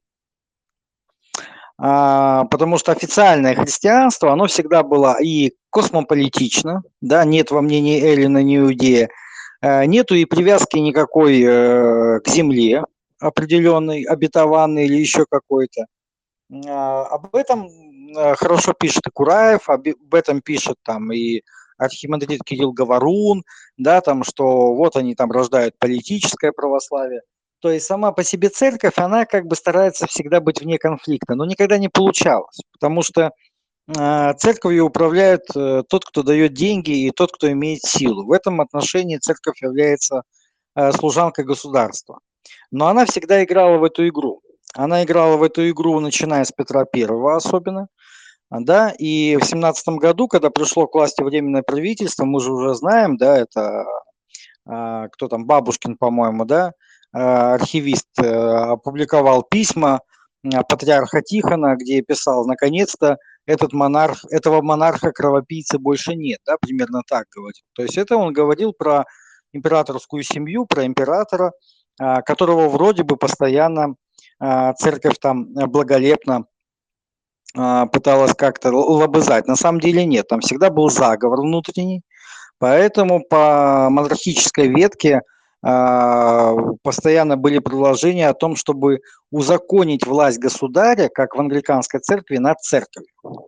А, потому что официальное христианство, оно всегда было и космополитично, да, нет во мне ни Эллина, ни Иудея, а, нету и привязки никакой э, к земле определенной, обетованной или еще какой-то. А, об этом э, хорошо пишет и Кураев, об об этом пишет там и архимандрит Кирилл Говорун, да, там, что вот они там рождают политическое православие. То есть сама по себе церковь, она как бы старается всегда быть вне конфликта, но никогда не получалось, потому что э, церковью управляет э, тот, кто дает деньги и тот, кто имеет силу. В этом отношении церковь является э, служанкой государства. Но она всегда играла в эту игру. Она играла в эту игру, начиная с Петра Первого особенно, а, да, и в семнадцатом году, когда пришло к власти временное правительство, мы же уже знаем, да, это а, кто там, Бабушкин, по-моему, да, а, архивист, э, опубликовал письма а, патриарха Тихона, где писал, наконец-то этот монарх, этого монарха-кровопийцы больше нет, да, примерно так говорил. То есть это он говорил про императорскую семью, про императора, а, которого вроде бы постоянно а, церковь там благолепно а, пыталась как-то л- лобызать. На самом деле нет, там всегда был заговор внутренний, поэтому по монархической ветке а, постоянно были предложения о том, чтобы узаконить власть государя, как в англиканской церкви, над церковью.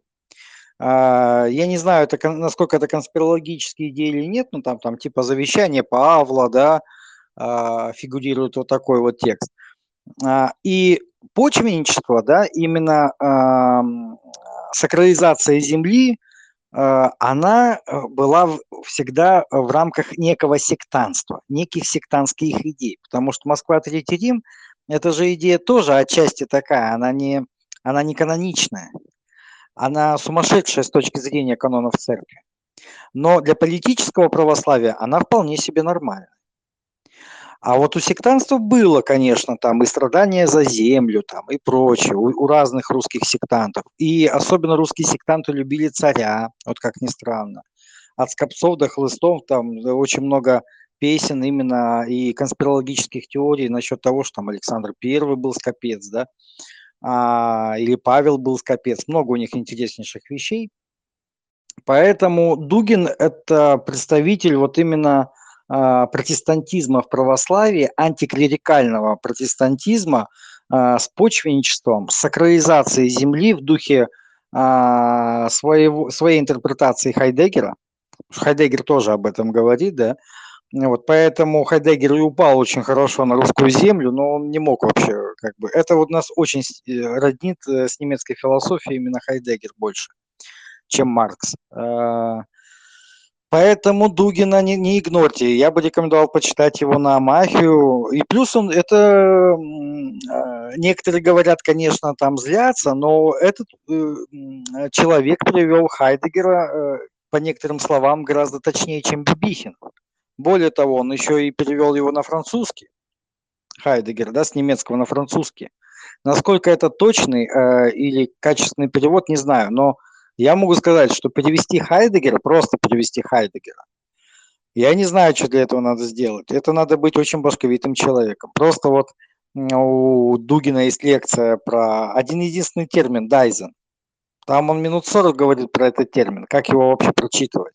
А, Я не знаю, это, кон- насколько это конспирологические идеи или нет, ну там, там типа завещание Павла, да, а, фигурирует вот такой вот текст. А, И почвенничество, да, именно ам, сакрализация земли, а, она э, была в- всегда в рамках некого сектанства, неких сектантских идей, потому что Москва, Третий Рим, это же идея тоже отчасти такая, она не, она не каноничная, она сумасшедшая с точки зрения канонов церкви, но для политического православия она вполне себе нормальна. А вот у сектантства было, конечно, там и страдания за землю, там и прочее, у, у разных русских сектантов. И особенно русские сектанты любили царя, вот как ни странно. От Скопцов до Хлыстов там очень много песен именно и конспирологических теорий насчет того, что там Александр Первый был скопец, да, а, или Павел был скопец. Много у них интереснейших вещей. Поэтому Дугин – это представитель вот именно а, протестантизма в православии, антиклерикального протестантизма а, с почвенничеством, с сакрализацией земли в духе а, своего, своей интерпретации Хайдеггера. Хайдеггер тоже об этом говорит, да. Вот, поэтому Хайдеггер и упал очень хорошо на русскую землю, но он не мог вообще, как бы, это вот нас очень с- э, роднит э, с немецкой философией именно Хайдеггер больше, чем Маркс. А, Поэтому Дугина не, не игнорьте. Я бы рекомендовал почитать его на Амахию. И плюс он, это, м, а, некоторые говорят, конечно, там злятся, но этот э, м, человек привел Хайдеггера, э, по некоторым словам, гораздо точнее, чем Бибихин. Более того, он еще и перевел его на французский, Хайдеггер, да, с немецкого на французский. Насколько это точный э, или качественный перевод, не знаю, но я могу сказать, что перевести Хайдеггера, просто перевести Хайдеггера, я не знаю, что для этого надо сделать. Это надо быть очень башковитым человеком. Просто вот м, у Дугина есть лекция про один единственный термин – дайзен. Там он минут сорок говорит про этот термин, как его вообще прочитывать.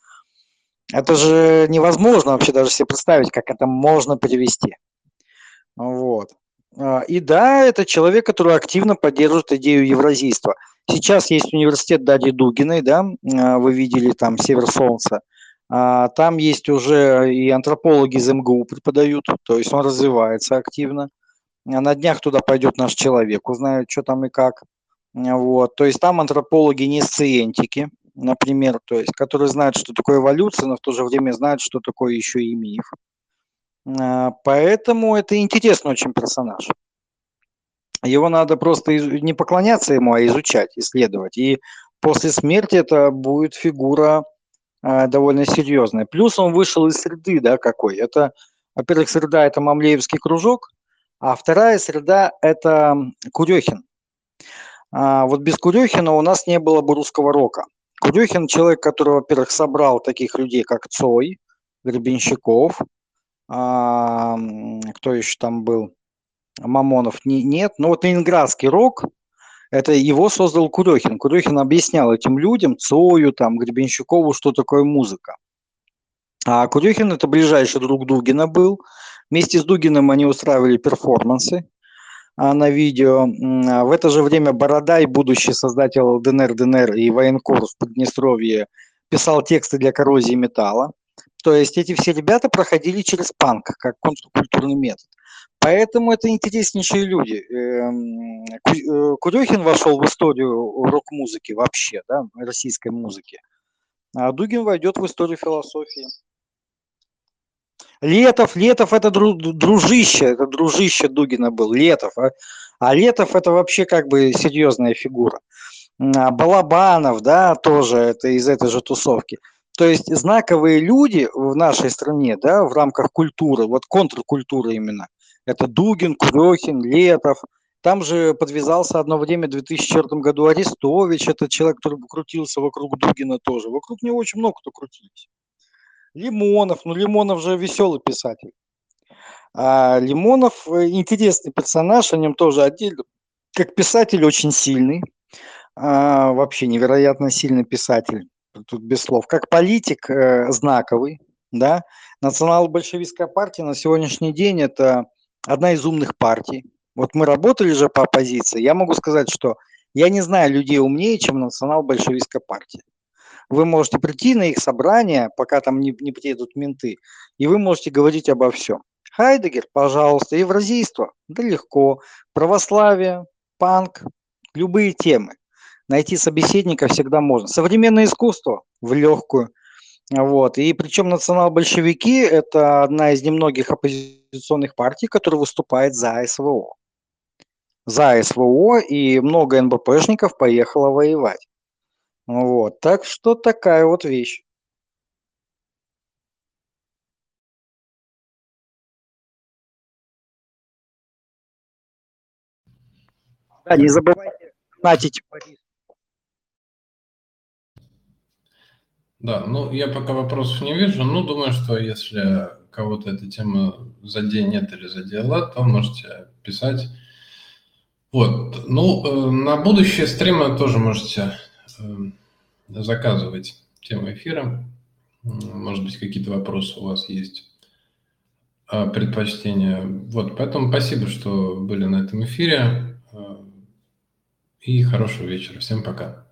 Это же невозможно вообще даже себе представить, как это можно перевести. Вот. А, И да, это человек, который активно поддерживает идею евразийства. Сейчас есть университет Дарьи Дугиной, да, а, вы видели там «Север Солнца». А, Там есть уже и антропологи из МГУ преподают, то есть он развивается активно. А На днях туда пойдет наш человек, узнает, что там и как. А, Вот. То есть там антропологи не сциентики, например, то есть, которые знают, что такое эволюция, но в то же время знают, что такое еще и миф. А, Поэтому это интересный очень персонаж. Его надо просто из- не поклоняться ему, а изучать, исследовать. И после смерти это будет фигура а, довольно серьезная. Плюс он вышел из среды, да, какой. Это, во-первых, среда – это Мамлеевский кружок, а вторая среда – это Курехин. А, вот без Курехина у нас не было бы русского рока. Курехин – человек, который, во-первых, собрал таких людей, как Цой, Гребенщиков, а, м, кто еще там был, Мамонов не, нет. Но вот ленинградский рок, это его создал Курехин. Курехин объяснял этим людям, Цою, там, Гребенщикову, что такое музыка. А Курехин это ближайший друг Дугина был. Вместе с Дугиным они устраивали перформансы а, на видео. М, а В это же время Бородай, будущий создатель ЛДНР, ДНР и военкор в Поднестровье, писал тексты для коррозии металла. То есть эти все ребята проходили через панк, как контркультурный метод. Поэтому это интереснейшие люди. Эм, Ку- э, Курехин вошел в историю рок-музыки вообще, да, российской музыки. А Дугин войдет в историю философии. Летов, Летов это дру- дружище, это дружище Дугина был, Летов. А, а Летов это вообще как бы серьезная фигура. М, а Балабанов, да, тоже это из этой же тусовки. То есть знаковые люди в нашей стране, да, в рамках культуры, вот контркультуры именно, это Дугин, Курехин, Летов. Там же подвязался одно время в две тысячи четвёртом году Арестович, это человек, который крутился вокруг Дугина тоже. Вокруг него очень много кто крутился. Лимонов, ну Лимонов же веселый писатель. А Лимонов э, интересный персонаж, о нем тоже отдельно. Как писатель очень сильный, а, вообще невероятно сильный писатель, тут без слов. Как политик э, знаковый, да. Национал-большевистская партия на сегодняшний день это одна из умных партий. Вот мы работали же по оппозиции, я могу сказать, что я не знаю людей умнее, чем национал-большевистская партия. Вы можете прийти на их собрание, пока там не, не приедут менты, и вы можете говорить обо всем. Хайдегер, пожалуйста, евразийство, да легко, православие, панк, любые темы. Найти собеседника всегда можно. Современное искусство в легкую. Вот. И причем национал-большевики – это одна из немногих оппозиционных партий, которая выступает за СВО. За СВО, и много эн бэ пэшников поехало воевать. Вот. Так что такая вот вещь. Да, не забывайте донатить. Да, ну я пока вопросов не вижу, ну думаю, что если кого-то эта тема заденет или задела, то можете писать. Вот, ну э, на будущее стримы тоже можете э, заказывать тему эфира. Может быть, какие-то вопросы у вас есть, предпочтения. Вот, поэтому спасибо, что были на этом эфире. И хорошего вечера. Всем пока.